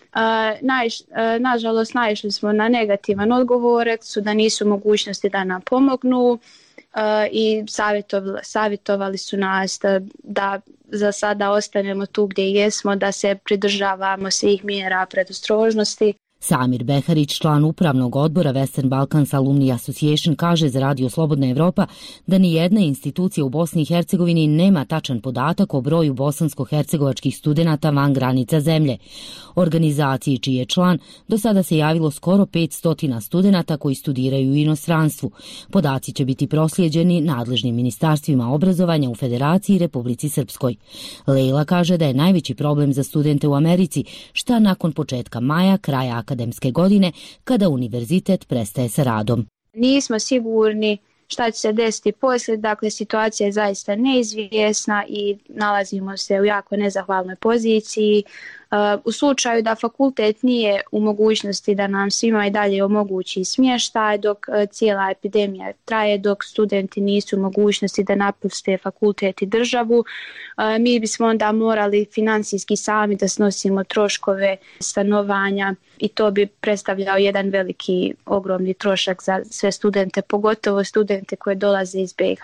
Nažalost, naišli smo na negativan odgovor, su da nisu mogućnosti da nam pomognu i savjetovali su nas da za sada ostanemo tu gdje jesmo, da se pridržavamo svih mjera predostrožnosti. Samir Beharić, član upravnog odbora Western Balkans Alumni Association, kaže za Radio Slobodna Evropa da ni jedna institucija u Bosni i Hercegovini nema tačan podatak o broju bosansko-hercegovačkih studenata van granica zemlje. Organizaciji čiji je član do sada se javilo skoro 500 studenata koji studiraju u inostranstvu. Podaci će biti proslijeđeni nadležnim ministarstvima obrazovanja u Federaciji i Republici Srpskoj. Lejla kaže da je najveći problem za studente u Americi šta nakon početka maja, kraja akademske godine, kada univerzitet prestaje sa radom. Nismo sigurni šta će se desiti poslije, dakle situacija je zaista neizvjesna i nalazimo se u jako nezahvalnoj poziciji. U slučaju da fakultet nije u mogućnosti da nam svima i dalje omogući smještaj dok cijela epidemija traje, dok studenti nisu u mogućnosti da napuste fakultet i državu, mi bismo onda morali financijski sami da snosimo troškove stanovanja i to bi predstavljao jedan veliki, ogromni trošak za sve studente, pogotovo studente koje dolaze iz BiH.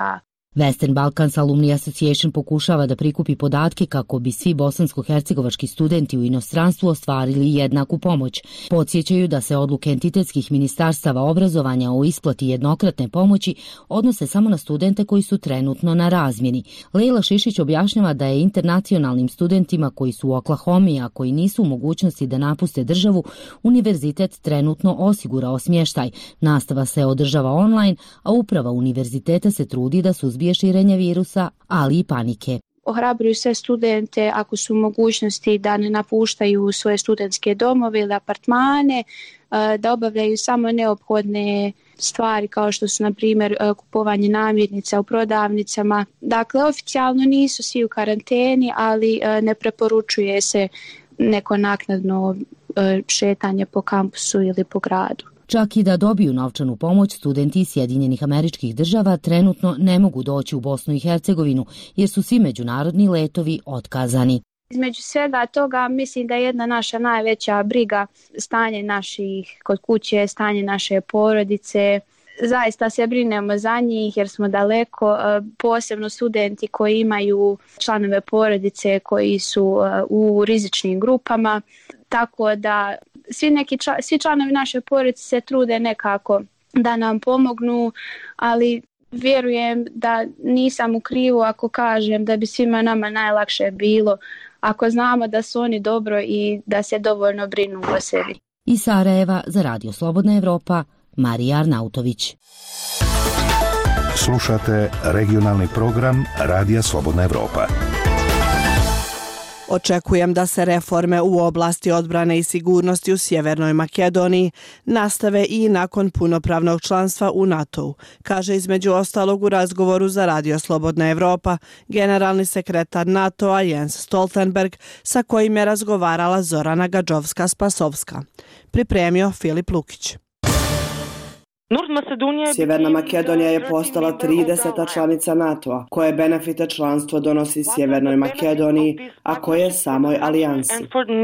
Western Balkans Alumni Association pokušava da prikupi podatke kako bi svi bosansko-hercegovački studenti u inostranstvu ostvarili jednaku pomoć. Podsjećaju da se odluke entitetskih ministarstava obrazovanja o isplati jednokratne pomoći odnose samo na studente koji su trenutno na razmjeni. Lejla Šišić objašnjava da je internacionalnim studentima koji su u Oklahomi, a koji nisu u mogućnosti da napuste državu, univerzitet trenutno osigurao smještaj. Nastava se održava online, a uprava univerziteta se trudi da suzbije širenje virusa, ali i panike. Ohrabruju sve studente ako su u mogućnosti da ne napuštaju svoje studentske domove ili apartmane, da obavljaju samo neophodne stvari kao što su na primjer kupovanje namirnica u prodavnicama. Dakle, oficijalno nisu svi u karanteni, ali ne preporučuje se neko naknadno šetanje po kampusu ili po gradu. Čak i da dobiju novčanu pomoć, studenti iz Sjedinjenih Američkih Država trenutno ne mogu doći u Bosnu i Hercegovinu jer su svi međunarodni letovi otkazani. Između svega toga mislim da je jedna naša najveća briga stanje naših kod kuće, stanje naše porodice. Zaista se brinemo za njih jer smo daleko, posebno studenti koji imaju članove porodice koji su u rizičnim grupama. Tako da svi članovi naše porodice se trude nekako da nam pomognu, ali vjerujem da nisam u krivu ako kažem da bi svima nama najlakše bilo ako znamo da su oni dobro i da se dovoljno brinu o sebi. Iz Sarajeva za Radio Slobodna Evropa, Marija Arnautović. Slušate regionalni program Radija Slobodna Evropa. Očekujem da se reforme u oblasti odbrane i sigurnosti u Sjevernoj Makedoniji nastave i nakon punopravnog članstva u NATO-u, kaže između ostalog u razgovoru za Radio Slobodna Evropa generalni sekretar NATO-a Jens Stoltenberg, sa kojim je razgovarala Zorana Gadžovska-Spasovska. Pripremio Filip Lukić. Sjeverna Makedonija je postala 30. članica NATO-a, koje benefite članstvo donosi Sjevernoj Makedoniji, a koje samoj alijansi.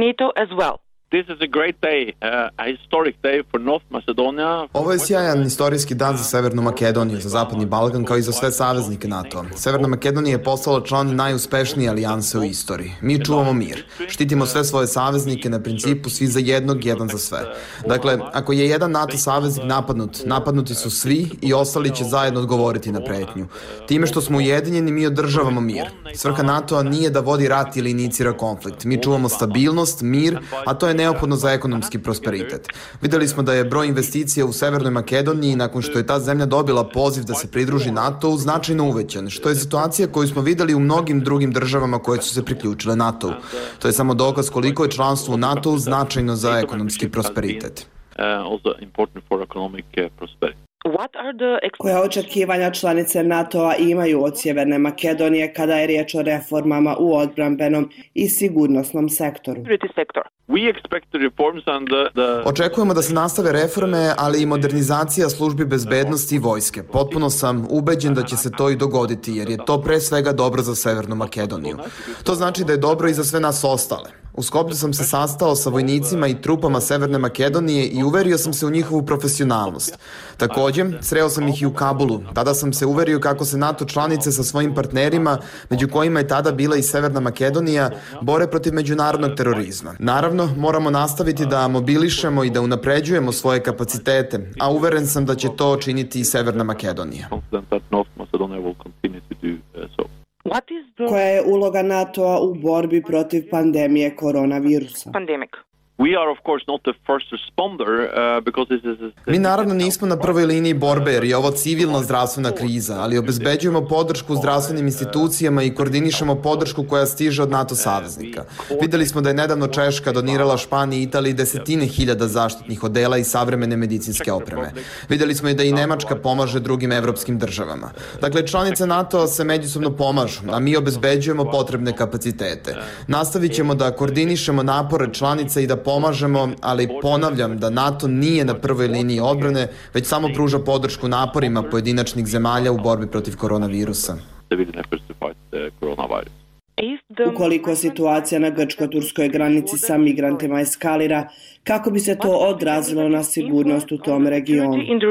Ovo je sjajan istorijski dan za Severnu Makedoniju, za Zapadni Balkan, kao i za sve saveznike NATO. Severna Makedonija je postala član najuspešnije alijanse u istoriji. Mi čuvamo mir. Štitimo sve svoje saveznike na principu svi za jednog, jedan za sve. Dakle, ako je jedan NATO saveznik napadnut, napadnuti su svi i ostali će zajedno odgovoriti na pretnju. Time što smo ujedinjeni, mi održavamo mir. Svrha NATO-a nije da vodi rat ili inicira konflikt. Mi čuvamo stabilnost, mir, a to je neophodno za ekonomski prosperitet. Videli smo da je broj investicija u Severnoj Makedoniji nakon što je ta zemlja dobila poziv da se pridruži NATO-u značajno uvećan, što je situacija koju smo videli u mnogim drugim državama koje su se priključile NATO-u. To je samo dokaz koliko je članstvo u NATO-u značajno za ekonomski prosperitet. Koja očekivanja članice NATO-a imaju od Sjeverne Makedonije kada je riječ o reformama u odbrambenom i sigurnosnom sektoru? Očekujemo da se nastave reforme, ali i modernizacija službi bezbednosti i vojske. Potpuno sam ubeđen da će se to i dogoditi, jer je to pre svega dobro za Severnu Makedoniju. To znači da je dobro i za sve nas ostale. U Skoplju sam se sastao sa vojnicima i trupama Severne Makedonije i uverio sam se u njihovu profesionalnost. Također, sreo sam ih i u Kabulu. Tada sam se uverio kako se NATO članice sa svojim partnerima, među kojima je tada bila i Severna Makedonija, bore protiv međunarodnog terorizma. Naravno, moramo nastaviti da mobilišemo i da unapređujemo svoje kapacitete, a uveren sam da će to činiti i Severna Makedonija. Koja je uloga NATO-a u borbi protiv pandemije koronavirusa? Mi naravno nismo na prvoj liniji borbe jer je ovo civilna zdravstvena kriza, ali obezbeđujemo podršku zdravstvenim institucijama i koordinišemo podršku koja stiže od NATO saveznika. Videli smo da je nedavno Češka donirala Španiji i Italiji desetine hiljada zaštitnih odela i savremene medicinske opreme. Videli smo i da i Nemačka pomaže drugim evropskim državama. Dakle, članice NATO se međusobno pomažu, a mi obezbeđujemo potrebne kapacitete. Nastavit ćemo da koordinišemo napore članica i da pomažemo, ali ponavljam da NATO nije na prvoj liniji odbrane, već samo pruža podršku naporima pojedinačnih zemalja u borbi protiv koronavirusa. Ukoliko situacija na grčko-turskoj granici sa migrantima eskalira, kako bi se to odrazilo na sigurnost u tom regionu?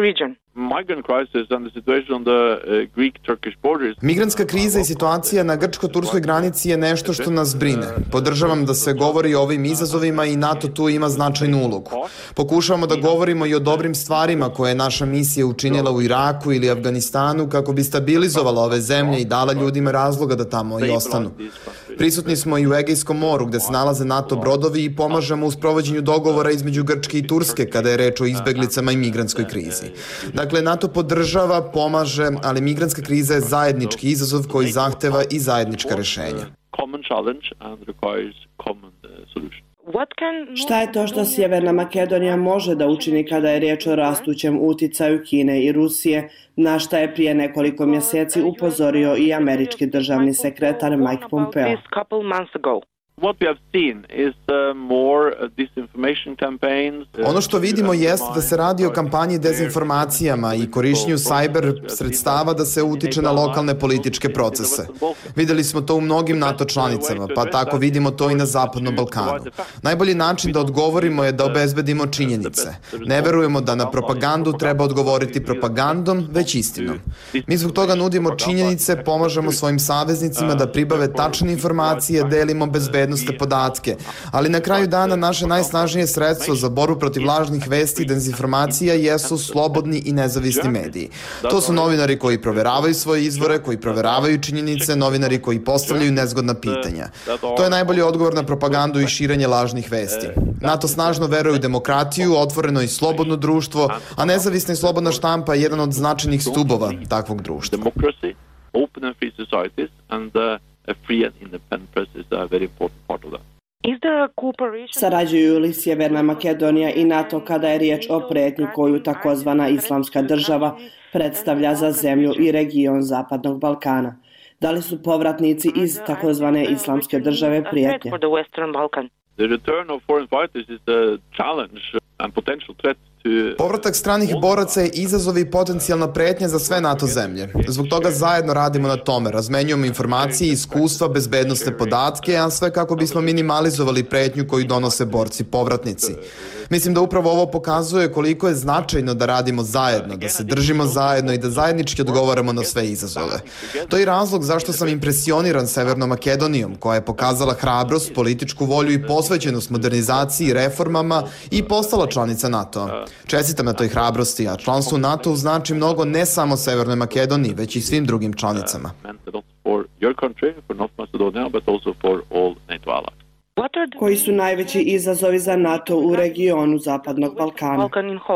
Migrantska kriza i situacija na grčko-turskoj granici je nešto što nas brine. Podržavam da se govori o ovim izazovima i NATO tu ima značajnu ulogu. Pokušavamo da govorimo i o dobrim stvarima koje je naša misija učinila u Iraku ili Afganistanu kako bi stabilizovala ove zemlje i dala ljudima razloga da tamo i ostanu. Prisutni smo i u Egejskom moru gde se nalaze NATO brodovi i pomažemo u sprovođenju dogovora između Grčke i Turske kada je reč o izbeglicama i migrantskoj krizi. Dakle, NATO podržava, pomaže, ali migrantska kriza je zajednički izazov koji zahteva i zajednička rešenja. Šta je to što Sjeverna Makedonija može da učini kada je riječ o rastućem uticaju Kine i Rusije, na šta je prije nekoliko mjeseci upozorio i američki državni sekretar Mike Pompeo? Ono što vidimo jest da se radi o kampanji dezinformacijama i korišćenju cyber sredstava da se utiče na lokalne političke procese. Videli smo to u mnogim NATO članicama, pa tako vidimo to i na Zapadnom Balkanu. Najbolji način da odgovorimo je da obezbedimo činjenice. Ne verujemo da na propagandu treba odgovoriti propagandom, već istinom. Mi zbog toga nudimo činjenice, pomažemo svojim saveznicima da pribave tačne informacije, delimo bezbednosne podatke, ali na kraju dana naše najsnažnije sredstvo za borbu protiv lažnih vesti i dezinformacija jesu slobodni i nezavisni mediji. To su novinari koji proveravaju svoje izvore, koji proveravaju činjenice, novinari koji postavljaju nezgodna pitanja. To je najbolji odgovor na propagandu i širenje lažnih vesti. NATO snažno veruje u demokratiju, otvoreno i slobodno društvo, a nezavisna i slobodna štampa je jedan od značajnih stubova takvog društva. A free and independent press is a very important part of that. Sarađuju li Sjeverna Makedonija i NATO kada je riječ o pretnju koju takozvana Islamska država predstavlja za zemlju i region Zapadnog Balkana? Da li su povratnici iz takozvane Islamske države prijetnje? The return of foreign fighters is a challenge and potential threat. Povratak stranih boraca je izazov i potencijalna pretnja za sve NATO zemlje. Zbog toga zajedno radimo na tome, razmenjujemo informacije, iskustva, bezbednosne podatke, a sve kako bismo minimalizovali pretnju koju donose borci povratnici. Mislim da upravo ovo pokazuje koliko je značajno da radimo zajedno, da se držimo zajedno i da zajednički odgovaramo na sve izazove. To je i razlog zašto sam impresioniran Severnom Makedonijom, koja je pokazala hrabrost, političku volju i posvećenost modernizaciji, reformama i postala članica NATO-a. Čestitam na toj hrabrosti, a članstvo u NATO znači mnogo ne samo Severnoj Makedoniji, već i svim drugim članicama. Koji su najveći izazovi za NATO u regionu Zapadnog Balkana?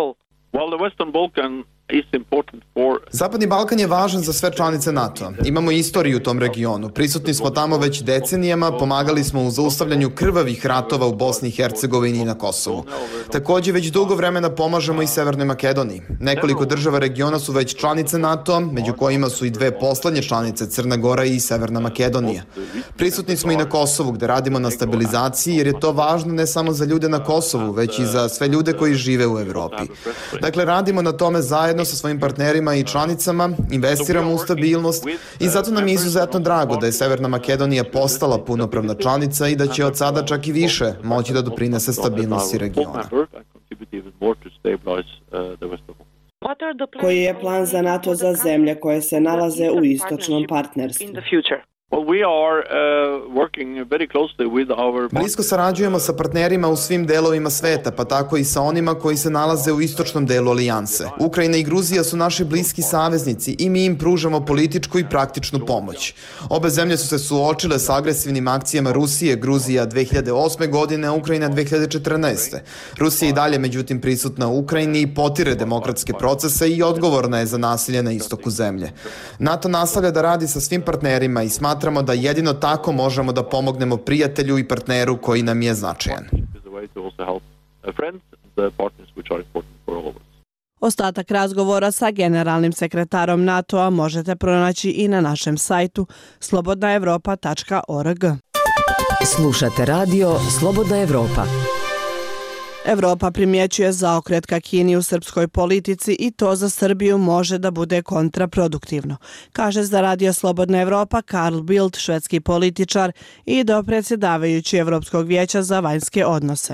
Zapadni Balkan je važan za sve članice NATO-a. Imamo istoriju u tom regionu. Prisutni smo tamo već decenijama, pomagali smo u zaustavljanju krvavih ratova u Bosni i Hercegovini i na Kosovu. Takođe, već dugo vremena pomažemo i Severnoj Makedoniji. Nekoliko država regiona su već članice NATO-a, među kojima su i dve poslednje članice, Crna Gora i Severna Makedonija. Prisutni smo i na Kosovu, gde radimo na stabilizaciji, jer je to važno ne samo za ljude na Kosovu, već i za sve ljude koji žive u Evropi. Dakle, radimo na tome zajedno sa svojim partnerima i članicama, investiramo u stabilnost i zato nam je izuzetno drago da je Severna Makedonija postala punopravna članica i da će od sada čak i više moći da doprinese stabilnosti regiona. Koji je plan za NATO za zemlje koje se nalaze u istočnom partnerstvu? Blisko sarađujemo sa partnerima u svim delovima sveta, pa tako i sa onima koji se nalaze u istočnom delu alijanse. Ukrajina i Gruzija su naši bliski saveznici i mi im pružamo političku i praktičnu pomoć. Obe zemlje su se suočile sa agresivnim akcijama Rusije, Gruzija 2008. godine, a Ukrajina 2014. Rusija i dalje međutim prisutna u Ukrajini i potire demokratske procese i odgovorna je za nasilje na istoku zemlje. NATO nastavlja da radi sa svim partnerima i smatramo da jedino tako možemo da pomognemo prijatelju i partneru koji nam je značajan. Ostatak razgovora sa generalnim sekretarom NATO-a možete pronaći i na našem sajtu slobodnaevropa.org. Slušate radio Slobodna Evropa. Evropa primjećuje zaokret ka Kini u srpskoj politici i to za Srbiju može da bude kontraproduktivno, kaže za Radio Slobodna Evropa Carl Bildt, švedski političar i dopredsjedavajući Evropskog vijeća za vanjske odnose.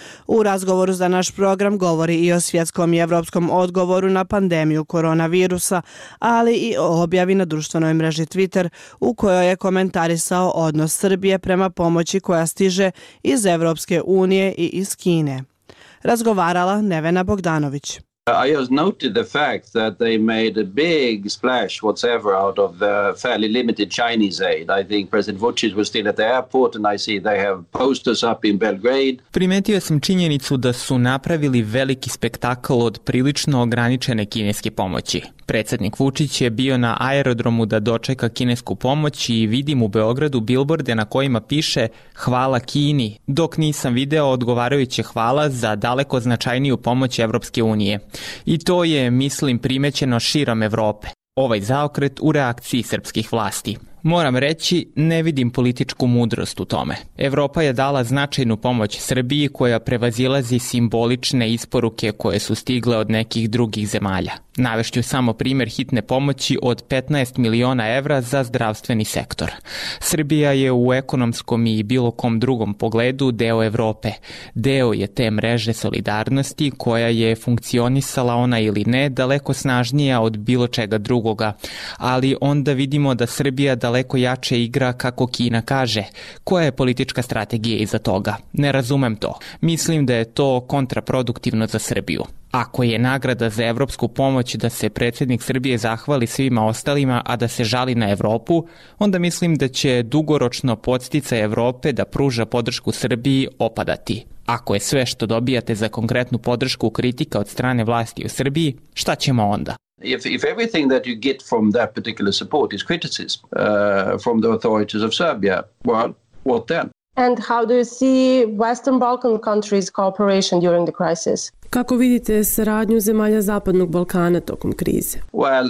U razgovoru za naš program govori i o svjetskom i evropskom odgovoru na pandemiju koronavirusa, ali i o objavi na društvenoj mreži Twitter u kojoj je komentarisao odnos Srbije prema pomoći koja stiže iz Evropske unije i iz Kine. Razgovarala Nevena Bogdanović. I just noted the fact that they made a big splash whatsoever out of the fairly limited Chinese aid. I think President Vučić was still at the airport and I see they have posters up in Belgrade. Primetio sam činjenicu da su napravili veliki spektakl od prilično ograničene kineske pomoći. Predsjednik Vučić je bio na aerodromu da dočeka kinesku pomoć i vidim u Beogradu bilborde na kojima piše hvala Kini, dok nisam video odgovarajuće hvala za daleko značajniju pomoć Evropske unije. I to je, mislim, primećeno širom Evrope. Ovaj zaokret u reakciji srpskih vlasti. Moram reći, ne vidim političku mudrost u tome. Evropa je dala značajnu pomoć Srbiji koja prevazilazi simbolične isporuke koje su stigle od nekih drugih zemalja. Navešću samo primjer hitne pomoći od 15 miliona evra za zdravstveni sektor. Srbija je u ekonomskom i bilo kom drugom pogledu deo Evrope. Deo je te mreže solidarnosti koja je funkcionisala, ona ili ne, daleko snažnija od bilo čega drugoga. Ali onda vidimo da Srbija daleko jače igra kako Kina kaže. Koja je politička strategija iza toga? Ne razumem to. Mislim da je to kontraproduktivno za Srbiju. Ako je nagrada za evropsku pomoć da se predsjednik Srbije zahvali svima ostalima, a da se žali na Evropu, onda mislim da će dugoročno podsticaj Evrope da pruža podršku Srbiji opadati. Ako je sve što dobijate za konkretnu podršku kritika od strane vlasti u Srbiji, šta ćemo onda? If everything that you get from that particular support is criticism from the authorities of Serbia, well, what then? And how do you see Western Balkan countries' cooperation during the crisis? Kako vidite saradnju zemalja Zapadnog Balkana tokom krize? Well,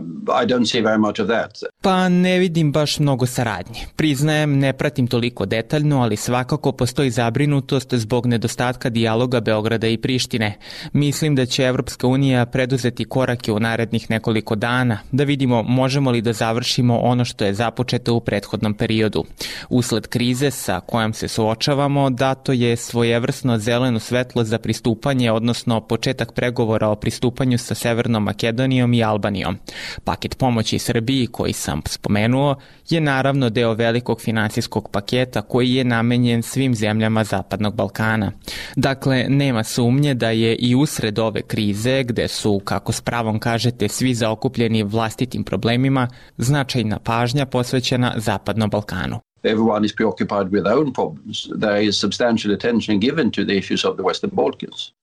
I don't see very much of that. Pa ne vidim baš mnogo saradnje. Priznajem, ne pratim toliko detaljno, ali svakako postoji zabrinutost zbog nedostatka dijaloga Beograda i Prištine. Mislim da će Evropska unija preduzeti korake u narednih nekoliko dana, da vidimo možemo li da završimo ono što je započeto u prethodnom periodu. Usled krize sa kojom se suočavamo, dato je svojevrsno zeleno svetlo za pristupanje, odnosno početak pregovora o pristupanju sa Severnom Makedonijom i Albanijom. Paket pomoći Srbiji koji sam spomenuo je naravno deo velikog finansijskog paketa koji je namenjen svim zemljama Zapadnog Balkana. Dakle, nema sumnje da je i usred ove krize, gde su, kako s pravom kažete, svi zaokupljeni vlastitim problemima, značajna pažnja posvećena Zapadnom Balkanu. Everyone is preoccupied with their own problems. There is substantial attention given to the issues of the Western Balkans.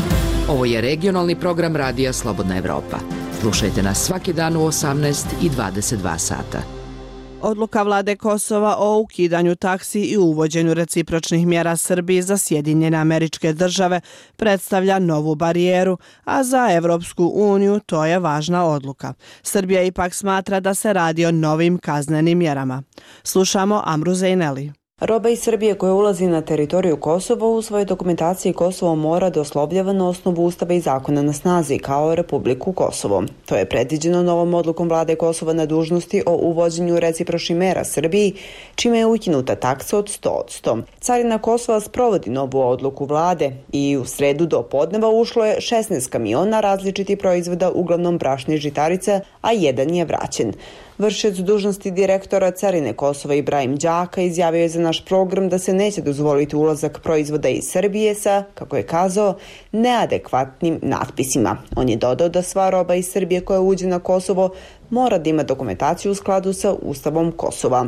Ovo je regionalni program Radija Slobodna Evropa. Slušajte nas svaki dan u 18 i 22 sata. Odluka vlade Kosova o ukidanju taksi i uvođenju recipročnih mjera Srbiji za Sjedinjene Američke Države predstavlja novu barijeru, a za Evropsku uniju to je važna odluka. Srbija ipak smatra da se radi o novim kaznenim mjerama. Slušamo Amru Zejneli. Roba iz Srbije koja ulazi na teritoriju Kosova u svojoj dokumentaciji Kosovo mora da oslovljava na osnovu Ustava i zakona na snazi kao Republiku Kosovo. To je predviđeno novom odlukom vlade Kosova na dužnosti o uvođenju recipročnih mera Srbiji, čime je ukinuta taksa od 100%. Carina Kosova sprovodi novu odluku vlade i u sredu do podneva ušlo je 16 kamiona različitih proizvoda, uglavnom brašne i žitarice, a jedan je vraćen. Vršilac dužnosti direktora Carine Kosova Ibrahim Đaka izjavio je za naš program da se neće dozvoliti ulazak proizvoda iz Srbije sa, kako je kazao, neadekvatnim natpisima. On je dodao da sva roba iz Srbije koja uđe na Kosovo mora da ima dokumentaciju u skladu sa Ustavom Kosova.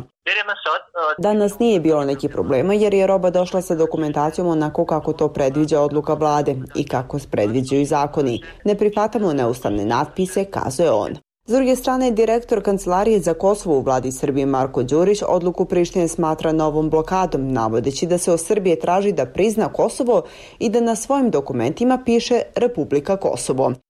Danas nije bilo nekih problema jer je roba došla sa dokumentacijom onako kako to predviđa odluka vlade i kako predviđaju zakoni. Ne prihvatamo neustavne natpise, kazao je on. S druge strane, direktor Kancelarije za Kosovo u vladi Srbije Marko Đurić odluku Prištine smatra novom blokadom, navodeći da se od Srbije traži da prizna Kosovo i da na svojim dokumentima piše Republika Kosovo.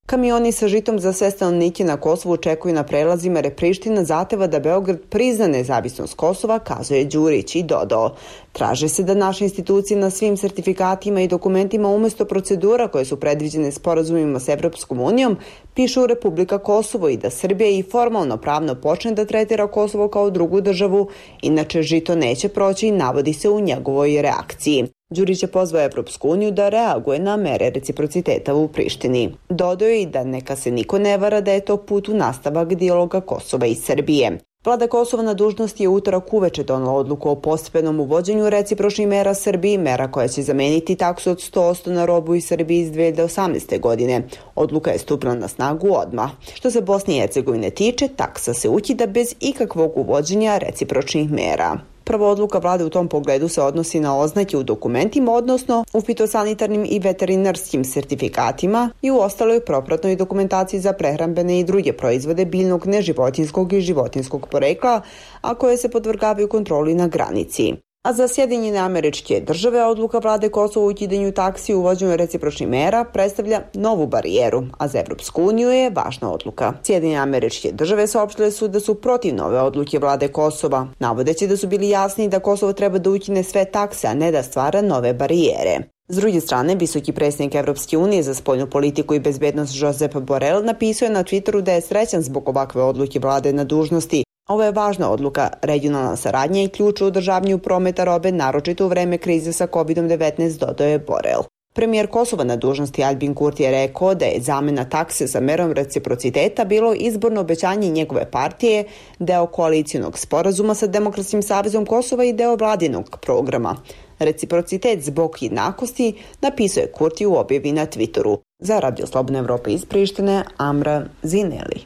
Kamioni sa žitom za sve stanovnike na Kosovu čekuju na prelazima jer Priština zahteva da Beograd prizna nezavisnost Kosova, kazuje Đurić i dodao. Traže se da naše institucije na svim sertifikatima i dokumentima umjesto procedura koje su predviđene sporazumima s Evropskom unijom pišu Republika Kosovo i da Srbija i formalno pravno počne da tretira Kosovo kao drugu državu, inače žito neće proći, navodi se u njegovoj reakciji. Đurić je pozvao Evropsku uniju da reaguje na mere reciprociteta u Prištini. Dodao je i da neka se niko ne vara da je to put u nastavak dijaloga Kosova i Srbije. Vlada Kosova na dužnosti je utorak uveče donela odluku o postepenom uvođenju recipročnih mera Srbiji, mera koja će zameniti taksu od 100% na robu iz Srbije iz 2018. godine. Odluka je stupila na snagu odmah. Što se Bosne i Hercegovine tiče, taksa se ukida bez ikakvog uvođenja recipročnih mera. Prva odluka vlade u tom pogledu se odnosi na oznake u dokumentima, odnosno u fitosanitarnim i veterinarskim sertifikatima i u ostaloj propratnoj dokumentaciji za prehrambene i druge proizvode biljnog, neživotinskog i životinskog porekla, a koje se podvrgavaju kontroli na granici. A za Sjedinjene Američke Države odluka vlade Kosova u ukidanju taksi i uvođenju recipročnih mera predstavlja novu barijeru, a za Evropsku uniju je važna odluka. Sjedinjene Američke Države saopštile su da su protiv nove odluke vlade Kosova, navodeći da su bili jasni da Kosovo treba da ukine sve takse, a ne da stvara nove barijere. S druge strane, visoki predsjednik Evropske unije za spoljnu politiku i bezbednost Josep Borrell napisao je na Twitteru da je srećan zbog ovakve odluke vlade na dužnosti. Ovo je važna odluka, regionalna saradnja i ključ u održavanju prometa robe, naročito u vreme krize sa COVID-19, dodao je Borrell. Premijer Kosova na dužnosti Albin Kurti je rekao da je zamena takse za merom reciprociteta bilo izborno obećanje njegove partije, deo koalicijonog sporazuma sa Demokratskim savezom Kosova i deo vladinog programa. Reciprocitet zbog jednakosti, napisao je Kurti u objavi na Twitteru. Za Radio Slobodna Evropa iz Prištine, Amra Zineli.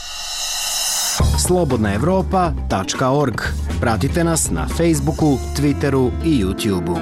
slobodnaevropa.org. Pratite nas na Facebooku, Twitteru i YouTubeu.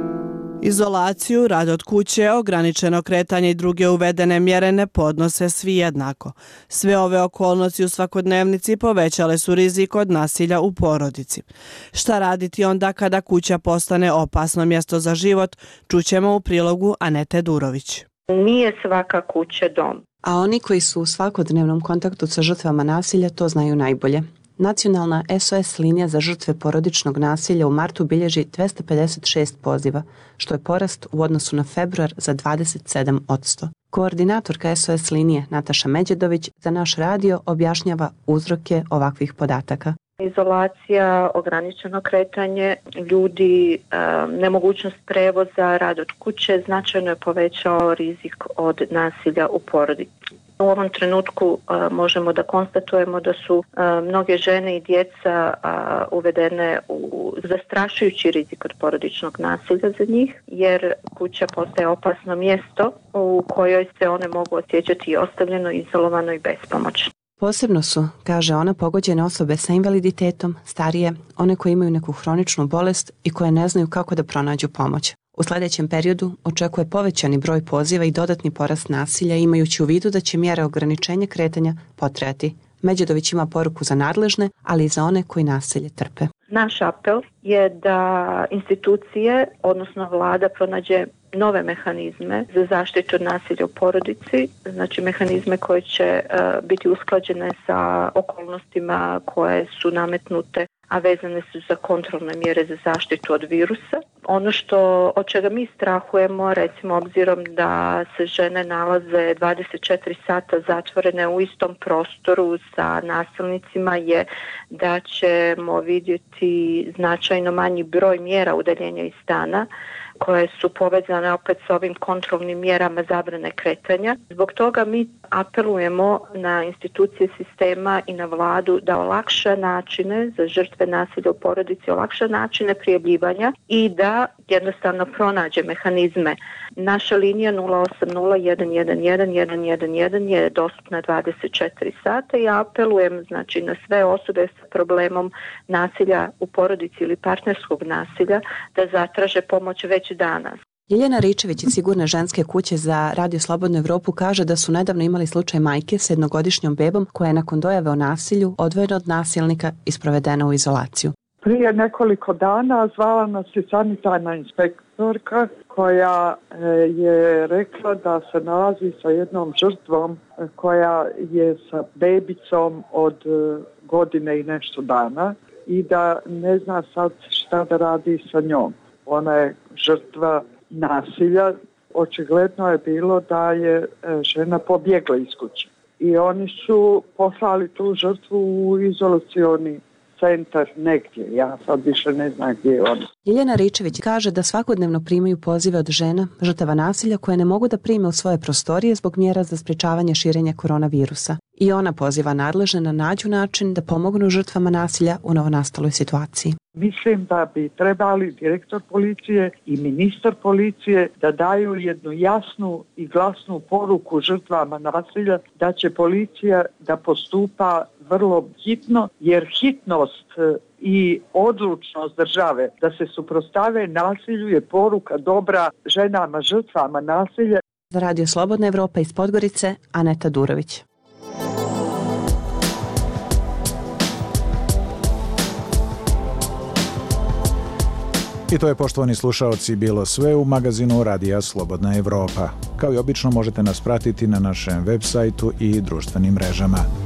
Izolaciju, rad od kuće, ograničeno kretanje i druge uvedene mjere ne podnose svi jednako. Sve ove okolnosti u svakodnevnici povećale su rizik od nasilja u porodici. Šta raditi onda kada kuća postane opasno mjesto za život, čućemo u prilogu Anete Durović. Nije svaka kuća dom. A oni koji su u svakodnevnom kontaktu sa žrtvama nasilja to znaju najbolje. Nacionalna SOS linija za žrtve porodičnog nasilja u martu bilježi 256 poziva, što je porast u odnosu na februar za 27%. Koordinatorka SOS linije Nataša Međedović za naš radio objašnjava uzroke ovakvih podataka. Izolacija, ograničeno kretanje ljudi, nemogućnost prevoza, rad od kuće značajno je povećao rizik od nasilja u porodici. U ovom trenutku možemo da konstatujemo da su mnoge žene i djeca uvedene u zastrašujući rizik od porodičnog nasilja za njih, jer kuća postaje opasno mjesto u kojoj se one mogu osjećati ostavljeno, izolovano i bespomoćno. Posebno su, kaže ona, pogođene osobe sa invaliditetom, starije, one koje imaju neku hroničnu bolest i koje ne znaju kako da pronađu pomoć. U sljedećem periodu očekuje povećani broj poziva i dodatni porast nasilja, imajući u vidu da će mjere ograničenja kretanja potrajati. Međedović ima poruku za nadležne, ali i za one koji nasilje trpe. Naš apel je da institucije, odnosno vlada, pronađe nove mehanizme za zaštitu od nasilja u porodici, znači mehanizme koje će biti usklađene sa okolnostima koje su nametnute, a vezane su za kontrolne mjere za zaštitu od virusa. Ono od čega mi strahujemo, recimo obzirom da se žene nalaze 24 sata zatvorene u istom prostoru sa nasilnicima, je da ćemo vidjeti značajno manji broj mjera udaljenja iz stana, koje su povezane opet s ovim kontrolnim mjerama zabrane kretanja. Zbog toga mi apelujemo na institucije sistema i na vladu da olakša načine za žrtve nasilja u porodici, olakša načine prijavljivanja i da jednostavno pronađe mehanizme. Naša linija 080-111-111 je dostupna 24 sata i apelujem znači na sve osobe sa problemom nasilja u porodici ili partnerskog nasilja da zatraže pomoć već danas. Ljiljana Ričević iz Sigurne ženske kuće za Radio Slobodnu Evropu kaže da su nedavno imali slučaj majke s jednogodišnjom bebom koja je nakon dojave o nasilju odvojena od nasilnika i sprovedena u izolaciju. Prije nekoliko dana zvala nas je sanitarna inspektorka koja je rekla da se nalazi sa jednom žrtvom koja je sa bebicom od godine i nešto dana i da ne zna sad šta da radi sa njom. Ona je žrtva nasilja. Očigledno je bilo da je žena pobjegla iz kuće. I oni su poslali tu žrtvu u izolacioni centar negdje. Ja sad više ne znam gdje je ona. Ljiljana Ričević kaže da svakodnevno primaju pozive od žena, žrtava nasilja koje ne mogu da prime u svoje prostorije zbog mjera za sprečavanje širenja koronavirusa. I ona poziva nadležne na nađu način da pomognu žrtvama nasilja u novonastaloj situaciji. Mislim da bi trebali direktor policije i ministar policije da daju jednu jasnu i glasnu poruku žrtvama nasilja da će policija da postupa vrlo hitno, jer hitnost i odlučnost države da se suprotstave nasilju je poruka dobra ženama žrtvama nasilja. Za Radio Slobodna Evropa iz Podgorice, Aneta Durović. I to je, poštovani slušaoci, bilo sve u magazinu Radija Slobodna Evropa. Kao i obično možete nas pratiti na našem web sajtu i društvenim mrežama.